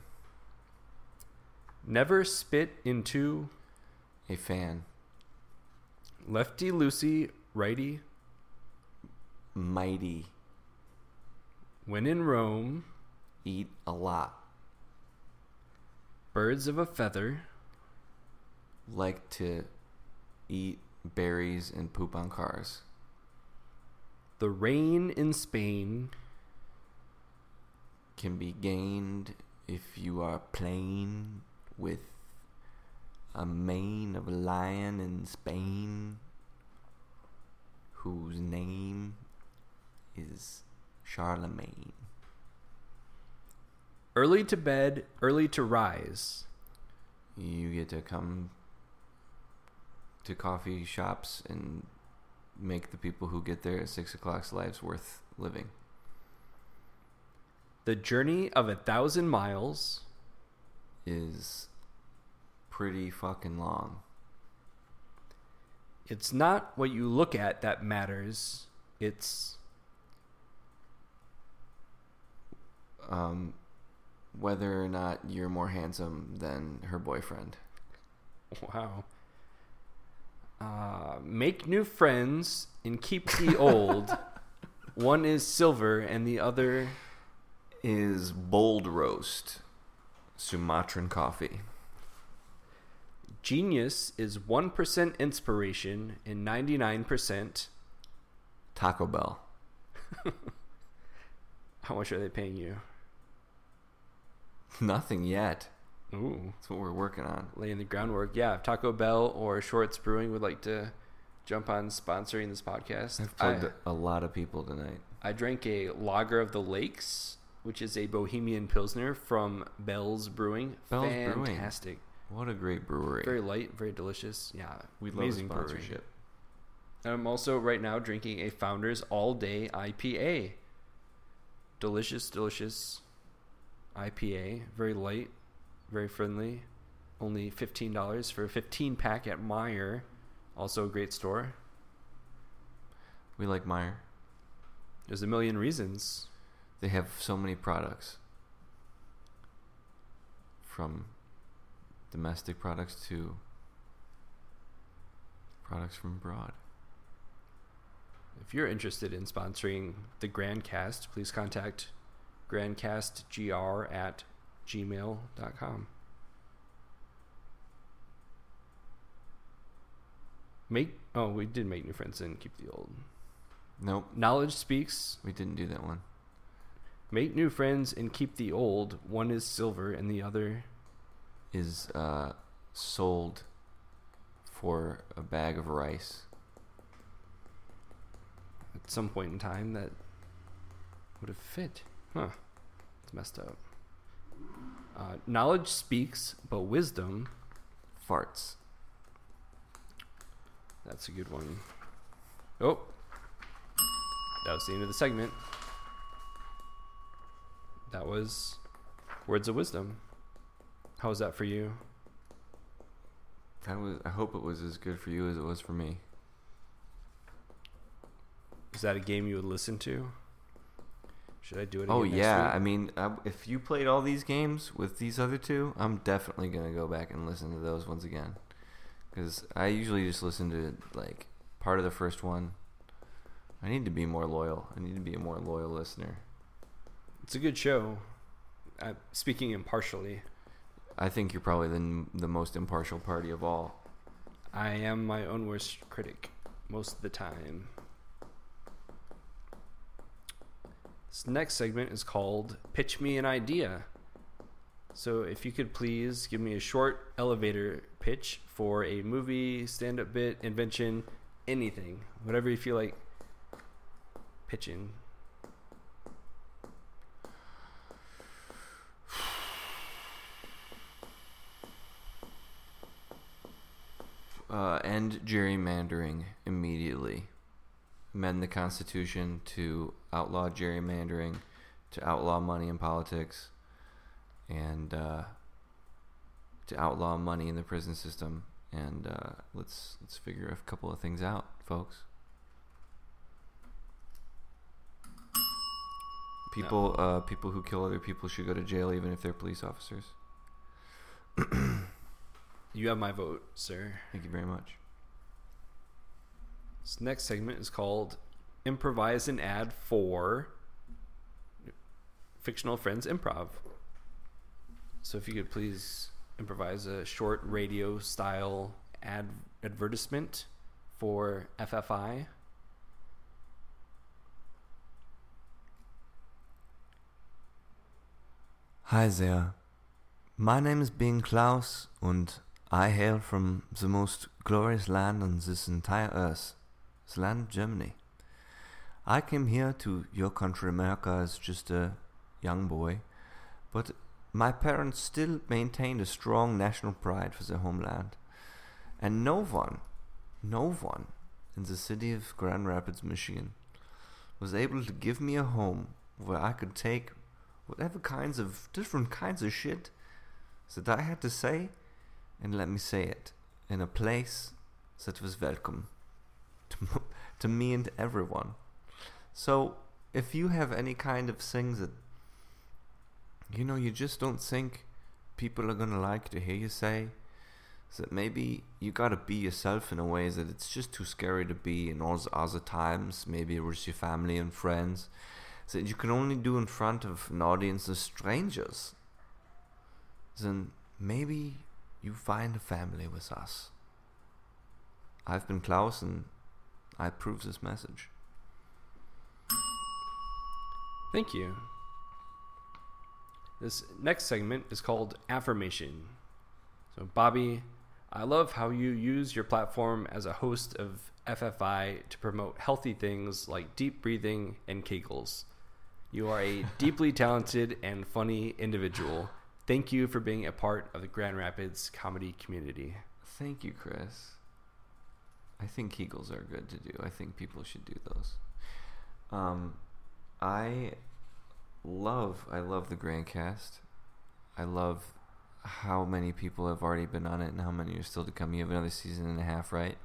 never spit into A fan. lefty loosey, righty. Mighty. When in Rome, Eat a lot. birds of a feather. Like to eat berries and poop on cars. The rain in Spain. Can be gained if you are playing with a mane of a lion in Spain whose name is Charlemagne. Early to bed, early to rise. You get to come to coffee shops and make the people who get there at 6 o'clock's lives worth living. The journey of 1,000 miles. Is pretty fucking long. It's not what you look at that matters. It's Whether or not you're more handsome than her boyfriend. wow. Make new friends and keep the old. One is silver and the other... Is bold roast Sumatran coffee. Genius is 1% inspiration and 99% Taco Bell. How much are they paying you? Nothing yet. Ooh. That's what we're working on. Laying the groundwork. Yeah, if Taco Bell or Shorts Brewing would like to jump on sponsoring this podcast. I've plugged a lot of people tonight. I drank a Lager of the Lakes, which is a Bohemian Pilsner from Bell's Brewing. Bell's Fantastic. Brewing. What a great brewery. Very light, very delicious. Yeah, We love amazing sponsorship. brewery. I'm also right now drinking a Founders All Day IPA. Delicious, delicious IPA. Very light, very friendly. Only $15 for a 15-pack at Meijer. Also a great store. We like Meijer. There's a million reasons. They have so many products. From domestic products to products from abroad. If you're interested in sponsoring the Grandcast, please contact grandcastgr@gmail.com. We did make new friends and keep the old. Nope, Knowledge speaks. we didn't do that one. Make new friends and keep the old. One is silver and the other. Is sold for a bag of rice. At some point in time, that would have fit. Huh. It's messed up. Knowledge speaks, but wisdom. Farts. That's a good one. Oh. That was the end of the segment. That was Words of Wisdom. How was that for you? I hope it was as good for you as it was for me. Is that a game you would listen to? Should I do it again Oh next yeah, week? I mean, if you played all these games with these other two, I'm definitely gonna go back and listen to those ones again. Because I usually just listen to like part of the first one. I need to be more loyal. I need to be a more loyal listener. It's a good show. Speaking impartially, I think you're probably the most impartial party of all. I am my own worst critic most of the time. This next segment is called Pitch Me an Idea. So if you could please give me a short elevator pitch for a movie, stand-up bit, invention, anything. Whatever you feel like pitching. End gerrymandering immediately. Amend the Constitution to outlaw gerrymandering, to outlaw money in politics, and to outlaw money in the prison system. And let's figure a couple of things out, folks. People who kill other people should go to jail, even if they're police officers. You have my vote, sir. Thank you very much. This next segment is called Improvise an Ad for Fictional Friends Improv. So if you could please improvise a short radio style advertisement for FFI. Hi there. My name is Bing Klaus, and I hail from the most glorious land on this entire earth, the land of Germany. I came here to your country, America, as just a young boy, but my parents still maintained a strong national pride for their homeland. And no one in the city of Grand Rapids, Michigan, was able to give me a home where I could take whatever different kinds of shit that I had to say and let me say it in a place that was welcome to me and everyone. So if you have any kind of things that you just don't think people are gonna like to hear you say, that maybe you gotta be yourself in a way that it's just too scary to be in all the other times, maybe with your family and friends, that you can only do in front of an audience of strangers, then maybe you find a family with us. I've been Klaus, and I approve this message. Thank you. This next segment is called Affirmation. So, Bobby, I love how you use your platform as a host of FFI to promote healthy things like deep breathing and Kegels. You are a deeply talented and funny individual. Thank you for being a part of the Grand Rapids comedy community. Thank you, Chris. I think Kegels are good to do. I think people should do those. I love the Grandcast. I love how many people have already been on it and how many are still to come. You have another season and a half, right?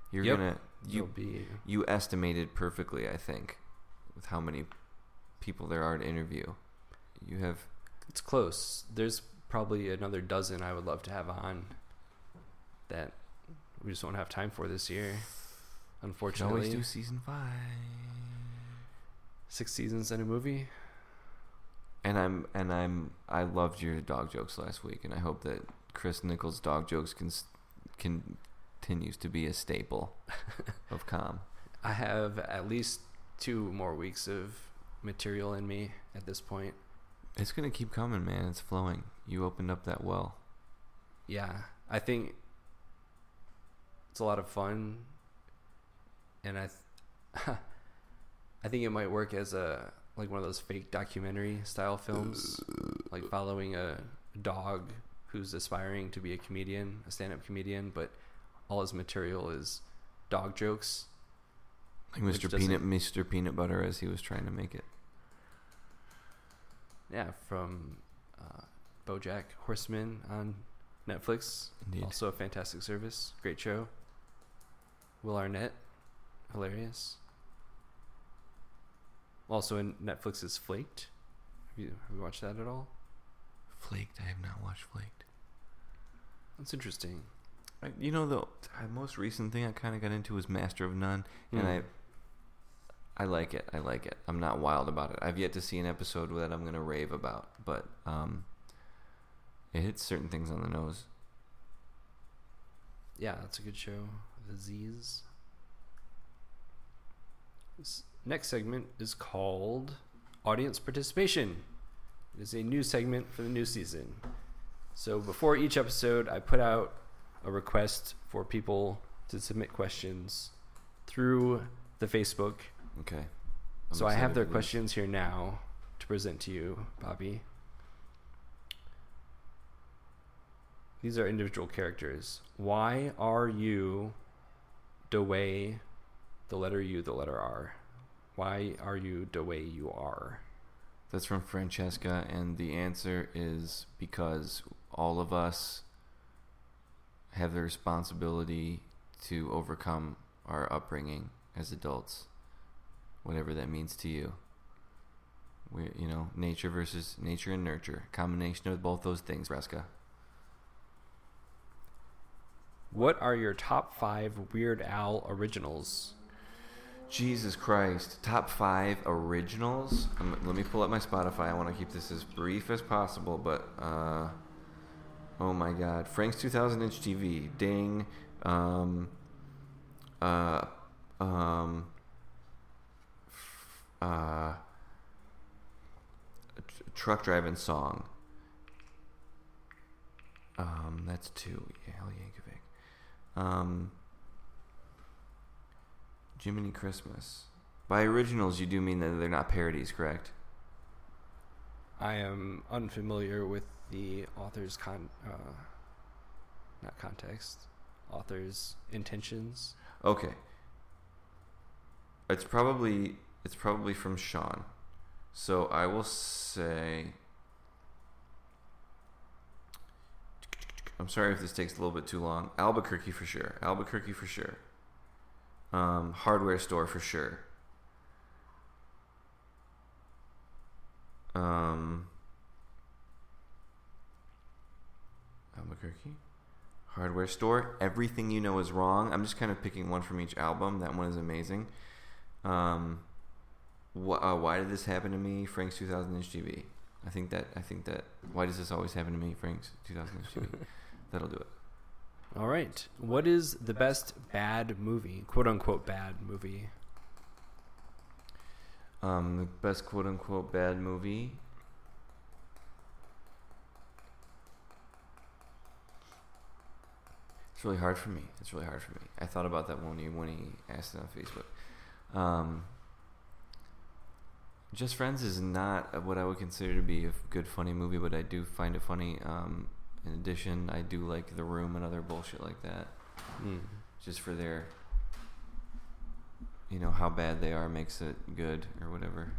You estimated perfectly, I think, with how many people there are to interview. It's close. There's probably another dozen I would love to have on that we just won't have time for this year, unfortunately. Always do season 5. 6 seasons and a movie. I loved your dog jokes last week, and I hope that Chris Nichols' dog jokes continues to be a staple of Com. I have at least 2 more weeks of material in me at this point. It's gonna keep coming, man. It's flowing. You opened up that well. Yeah, I think it's a lot of fun, and I think it might work as one of those fake documentary style films, like following a dog who's aspiring to be a comedian, a stand-up comedian, but all his material is dog jokes. Like Mr. Peanut Butter, as he was trying to make it. Yeah, from BoJack Horseman on Netflix. Indeed. Also a fantastic service. Great show. Will Arnett, hilarious. Also in Netflix's Flaked. Have you watched that at all? Flaked? I have not watched Flaked. That's interesting. The most recent thing I kind of got into was Master of None, and I like it. I'm not wild about it. I've yet to see an episode that I'm going to rave about, but it hits certain things on the nose. Yeah, that's a good show. The Z's. This next segment is called Audience Participation. It is a new segment for the new season. So before each episode, I put out a request for people to submit questions through the Facebook. Okay. So I have their questions here now to present to you, Bobby. These are individual characters. Why are you the way, the letter U, the letter R? Why are you the way you are? That's from Francesca, and the answer is because all of us have the responsibility to overcome our upbringing as adults, whatever that means to you. Nature and nurture, combination of both those things, Francesca. What are your top 5 Weird Al originals? Jesus Christ. Top 5 originals? Let me pull up my Spotify. I want to keep this as brief as possible, but oh my god. Frank's 2000-inch TV. Ding. Truck driving song. That's 2. Al Yankovic. Jiminy Christmas. By originals, you do mean that they're not parodies, correct? I am unfamiliar with the author's not context, author's intentions. Okay. It's probably from Sean. So I will say, I'm sorry if this takes a little bit too long. Albuquerque for sure. Hardware store for sure. Albuquerque. Hardware store. Everything You Know Is Wrong. I'm just kind of picking one from each album. That one is amazing. Why Did This Happen to Me? Frank's 2000-inch TV. I think that. Why does this always happen to me? Frank's 2000-inch TV. That'll do it. All right. What is the best bad movie, quote unquote bad movie? The best quote unquote bad movie. It's really hard for me. I thought about that when he asked it on Facebook. Just Friends is not what I would consider to be a good funny movie, but I do find it funny. In addition, I do like The Room and other bullshit like that. Just for their, how bad they are makes it good or whatever.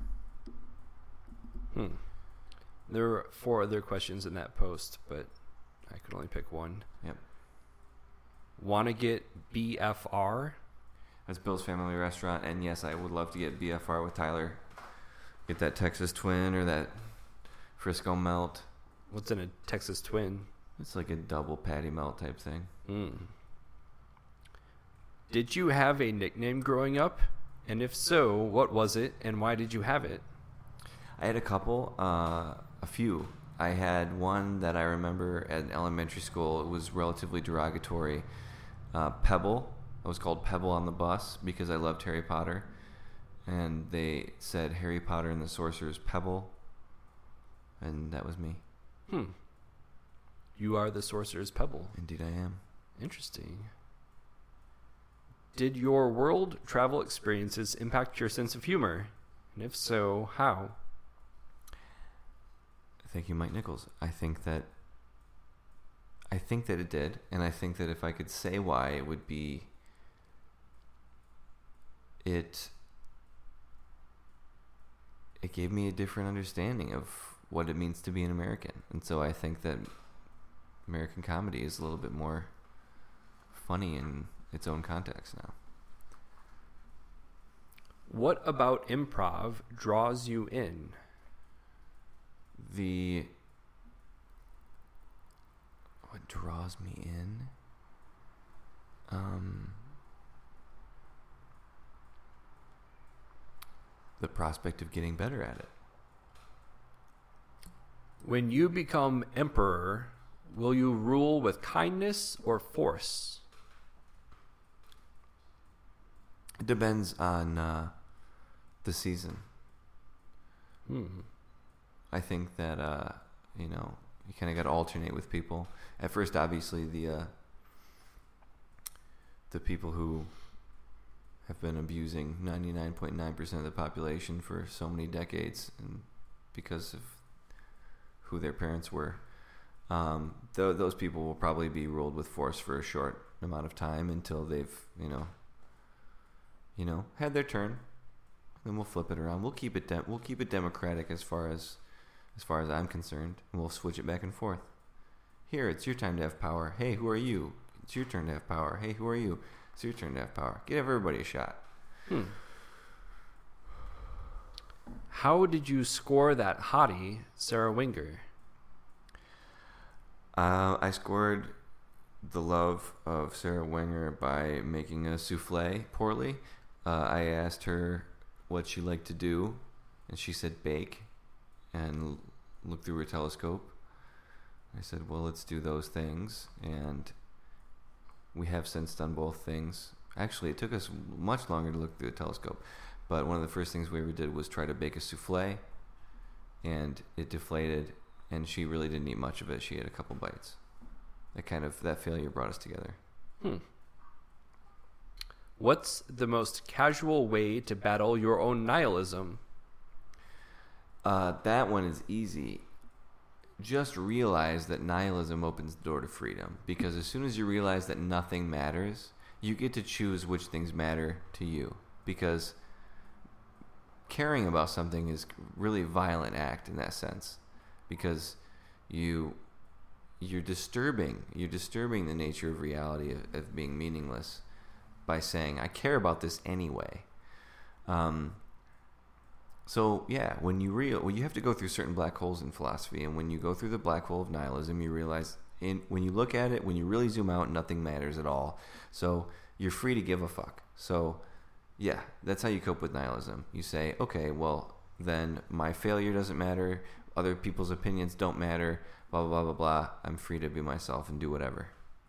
There were 4 other questions in that post, but I could only pick one. Yep. Want to get BFR? That's Bill's Family Restaurant, and yes, I would love to get BFR with Tyler. Get that Texas Twin or that Frisco Melt. What's in a Texas Twin? It's like a double patty melt type thing. Did you have a nickname growing up? And if so, what was it, and why did you have it? I had a couple, a few. I had one that I remember at elementary school. It was relatively derogatory. Pebble. I was called Pebble on the bus because I loved Harry Potter. And they said Harry Potter and the Sorcerer's Pebble. And that was me. You are the Sorcerer's Pebble. Indeed I am. Interesting. Did your world travel experiences impact your sense of humor? And if so, how? Thank you, Mike Nichols. I think that it did, and I think that if I could say why, it would be it gave me a different understanding of what it means to be an American. And so I think that American comedy is a little bit more funny in its own context now. What about improv draws you in? What draws me in? The prospect of getting better at it. When you become emperor, will you rule with kindness or force? It depends on the season. I think that you kind of got to alternate with people. At first, obviously, the people who have been abusing 99.9% of the population for so many decades, and because of who their parents were, those people will probably be ruled with force for a short amount of time until they've had their turn. Then we'll flip it around. We'll keep it democratic as far as I'm concerned, and we'll switch it back and forth. Here, it's your time to have power. Hey, who are you? It's your turn to have power. Hey, who are you? It's your turn to have power. Give everybody a shot. How did you score that hottie, Sarah Winger? I scored the love of Sarah Winger by making a souffle poorly. I asked her what she liked to do, and she said bake, and looked through her telescope. I said, well, let's do those things, and we have since done both things. Actually, it took us much longer to look through the telescope, but one of the first things we ever did was try to bake a souffle, and it deflated, and she really didn't eat much of it. She had a couple bites. That failure brought us together. What's the most casual way to battle your own nihilism? That one is easy. Just realize that nihilism opens the door to freedom, because as soon as you realize that nothing matters, you get to choose which things matter to you, because caring about something is really a violent act in that sense, because you're disturbing the nature of reality of being meaningless by saying I care about this anyway. So yeah, when you have to go through certain black holes in philosophy, and when you go through the black hole of nihilism, you realize when you look at it, when you really zoom out, nothing matters at all. So you're free to give a fuck. So yeah, that's how you cope with nihilism. You say, okay, well then my failure doesn't matter, other people's opinions don't matter, blah blah blah blah blah. I'm free to be myself and do whatever.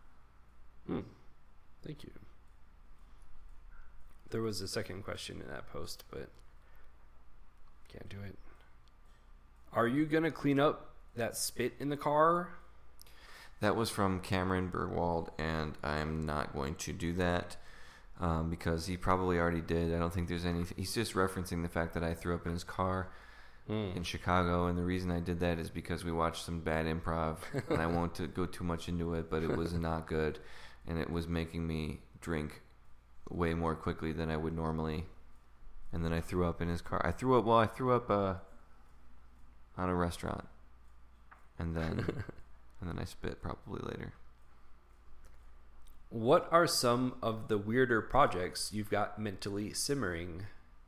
Thank you. There was a second question in that post, but Can't do it. Are you going to clean up that spit in the car? That was from Cameron Bergwald, and I'm not going to do that because he probably already did. I don't think there's any... He's just referencing the fact that I threw up in his car in Chicago, and the reason I did that is because we watched some bad improv, and I won't go too much into it, but it was not good, and it was making me drink way more quickly than I would normally, and then I threw up in his car. I threw up on a restaurant, and then I spit probably later. What are some of the weirder projects you've got mentally simmering?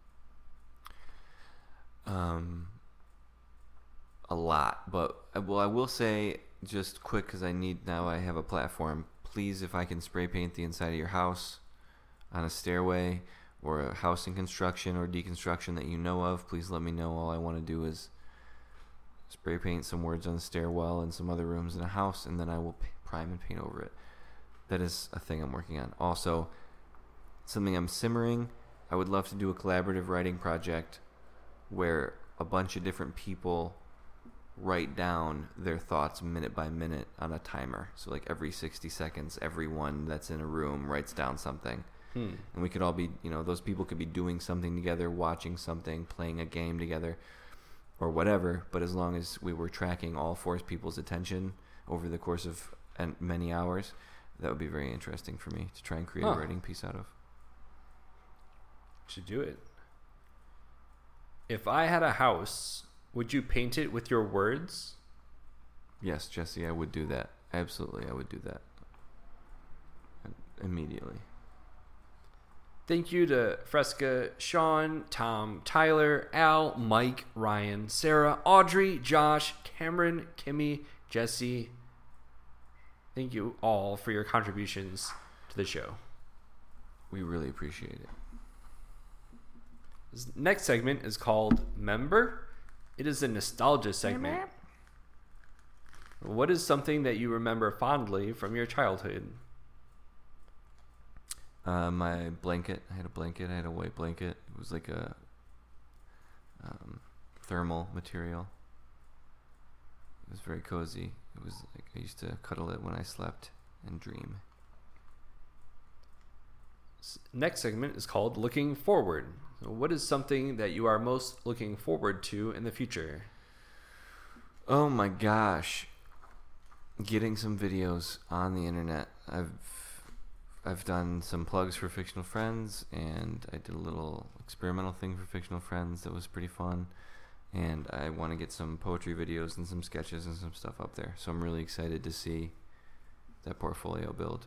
A lot, but I will say just quick because I have a platform. Please, if I can spray paint the inside of your house on a stairway or a house in construction or deconstruction that you know of, please let me know. All I want to do is spray paint some words on the stairwell and some other rooms in a house, and then I will prime and paint over it. That is a thing I'm working on. Also, something I'm simmering, I would love to do a collaborative writing project where a bunch of different people write down their thoughts minute by minute on a timer. So like every 60 seconds, everyone that's in a room writes down something. And we could all be, those people could be doing something together, watching something, playing a game together, or whatever. But as long as we were tracking all four people's attention over the course of many hours, that would be very interesting for me to try and create a writing piece out of. Should do it. If I had a house, would you paint it with your words? Yes, Jesse, I would do that. Absolutely, I would do that. Immediately. Thank you to Fresca, Sean, Tom, Tyler, Al, Mike, Ryan, Sarah, Audrey, Josh, Cameron, Kimmy, Jesse. Thank you all for your contributions to the show. We really appreciate it. This next segment is called Member. It is a nostalgia segment. What is something that you remember fondly from your childhood? My blanket. I had a blanket. I had a white blanket. It was like a thermal material. It was very cozy. It was like I used to cuddle it when I slept and dream. Next segment is called Looking Forward. What is something that you are most looking forward to in the future? Oh my gosh. Getting some videos on the internet. I've done some plugs for Fictional Friends, and I did a little experimental thing for Fictional Friends that was pretty fun. And I want to get some poetry videos and some sketches and some stuff up there. So I'm really excited to see that portfolio build.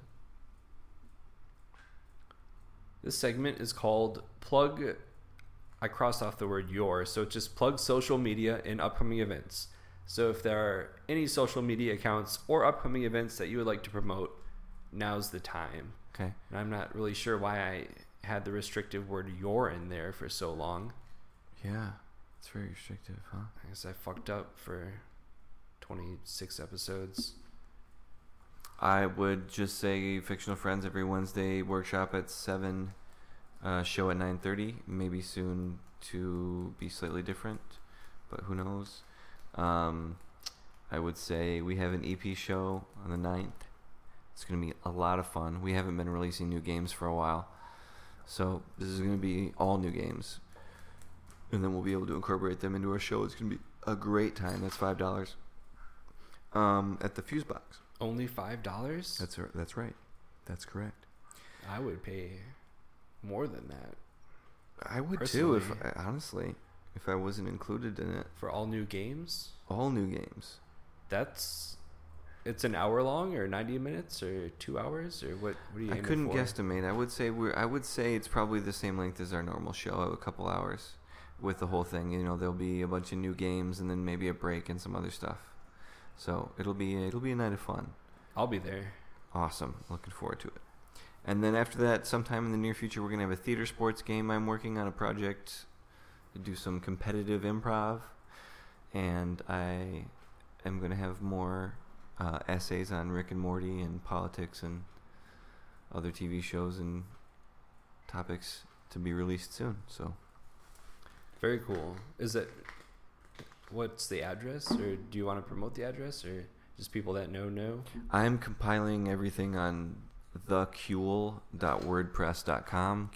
This segment is called Plug. I crossed off the word your, so just plug social media and upcoming events. So if there are any social media accounts or upcoming events that you would like to promote, now's the time. Okay. And I'm not really sure why I had the restrictive word your in there for so long. Yeah, it's very restrictive, huh? I guess I fucked up for 26 episodes. I would just say Fictional Friends every Wednesday, workshop at 7, show at 9:30. Maybe soon to be slightly different, but who knows. I would say we have an EP show on the 9th. It's going to be a lot of fun. We haven't been releasing new games for a while, so this is going to be all new games. And then we'll be able to incorporate them into our show. It's going to be a great time. That's $5 at the Fuse Box. Only $5? That's right. That's correct. I would pay more than that. I would personally. too, honestly, if I wasn't included in it. For all new games? All new games. It's an hour long, or 90 minutes, or 2 hours, or what are you aiming for? I couldn't guesstimate. I would say it's probably the same length as our normal show, a couple hours, with the whole thing. There'll be a bunch of new games, and then maybe a break and some other stuff. So it'll be a night of fun. I'll be there. Awesome. Looking forward to it. And then after that, sometime in the near future, we're going to have a theater sports game. I'm working on a project to do some competitive improv. And I am going to have more essays on Rick and Morty and politics and other TV shows and topics to be released soon. So Very cool. What's the address, or do you want to promote the address, or just people that know? I'm compiling everything on thecuil.wordpress.com,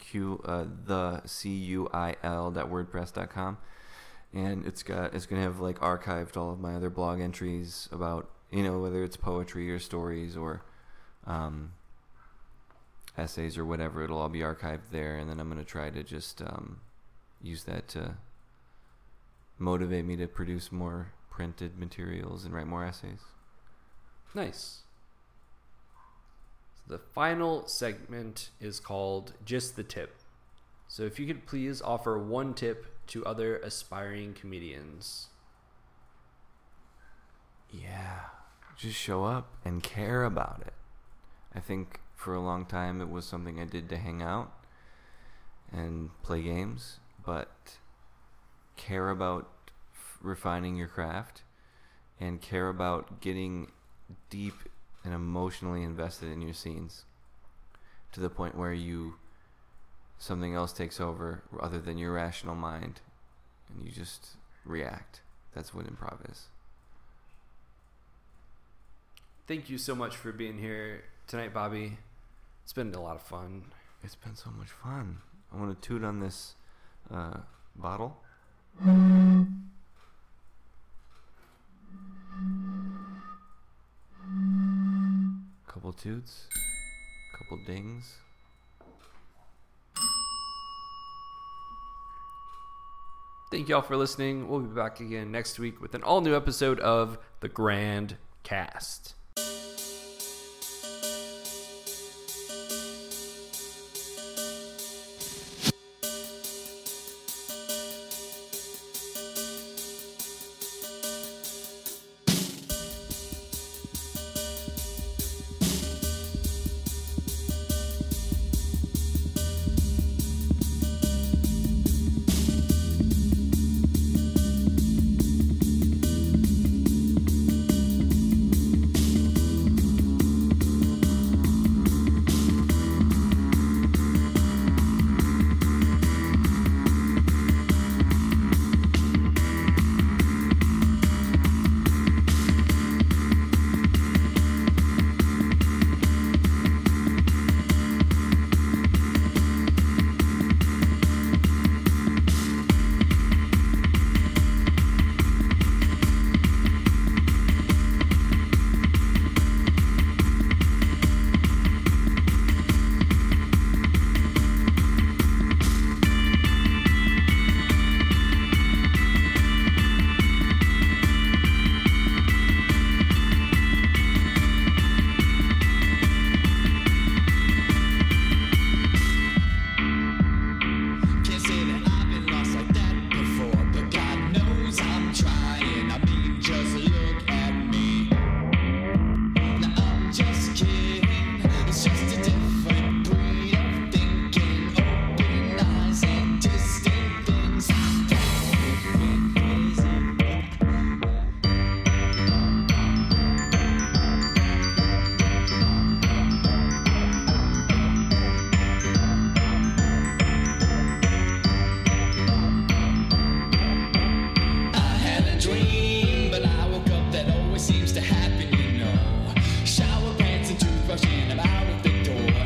thecuil.wordpress.com, and it's gonna have like archived all of my other blog entries about, whether it's poetry or stories or essays or whatever. It'll all be archived there, and then I'm gonna try to just use that to motivate me to produce more printed materials and write more essays. Nice. So the final segment is called Just the Tip. So if you could please offer one tip to other aspiring comedians. Yeah, just show up and care about it. I think for a long time it was something I did to hang out and play games, but care about refining your craft and care about getting deep and emotionally invested in your scenes to the point where something else takes over other than your rational mind and you just react. That's what improv is. Thank you so much for being here tonight, Bobby. It's been a lot of fun. It's been so much fun. I want to toot on this bottle. Couple toots, couple dings. Thank you all for listening. We'll be back again next week with an all-new episode of The Grand Cast.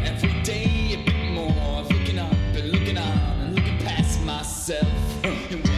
myself.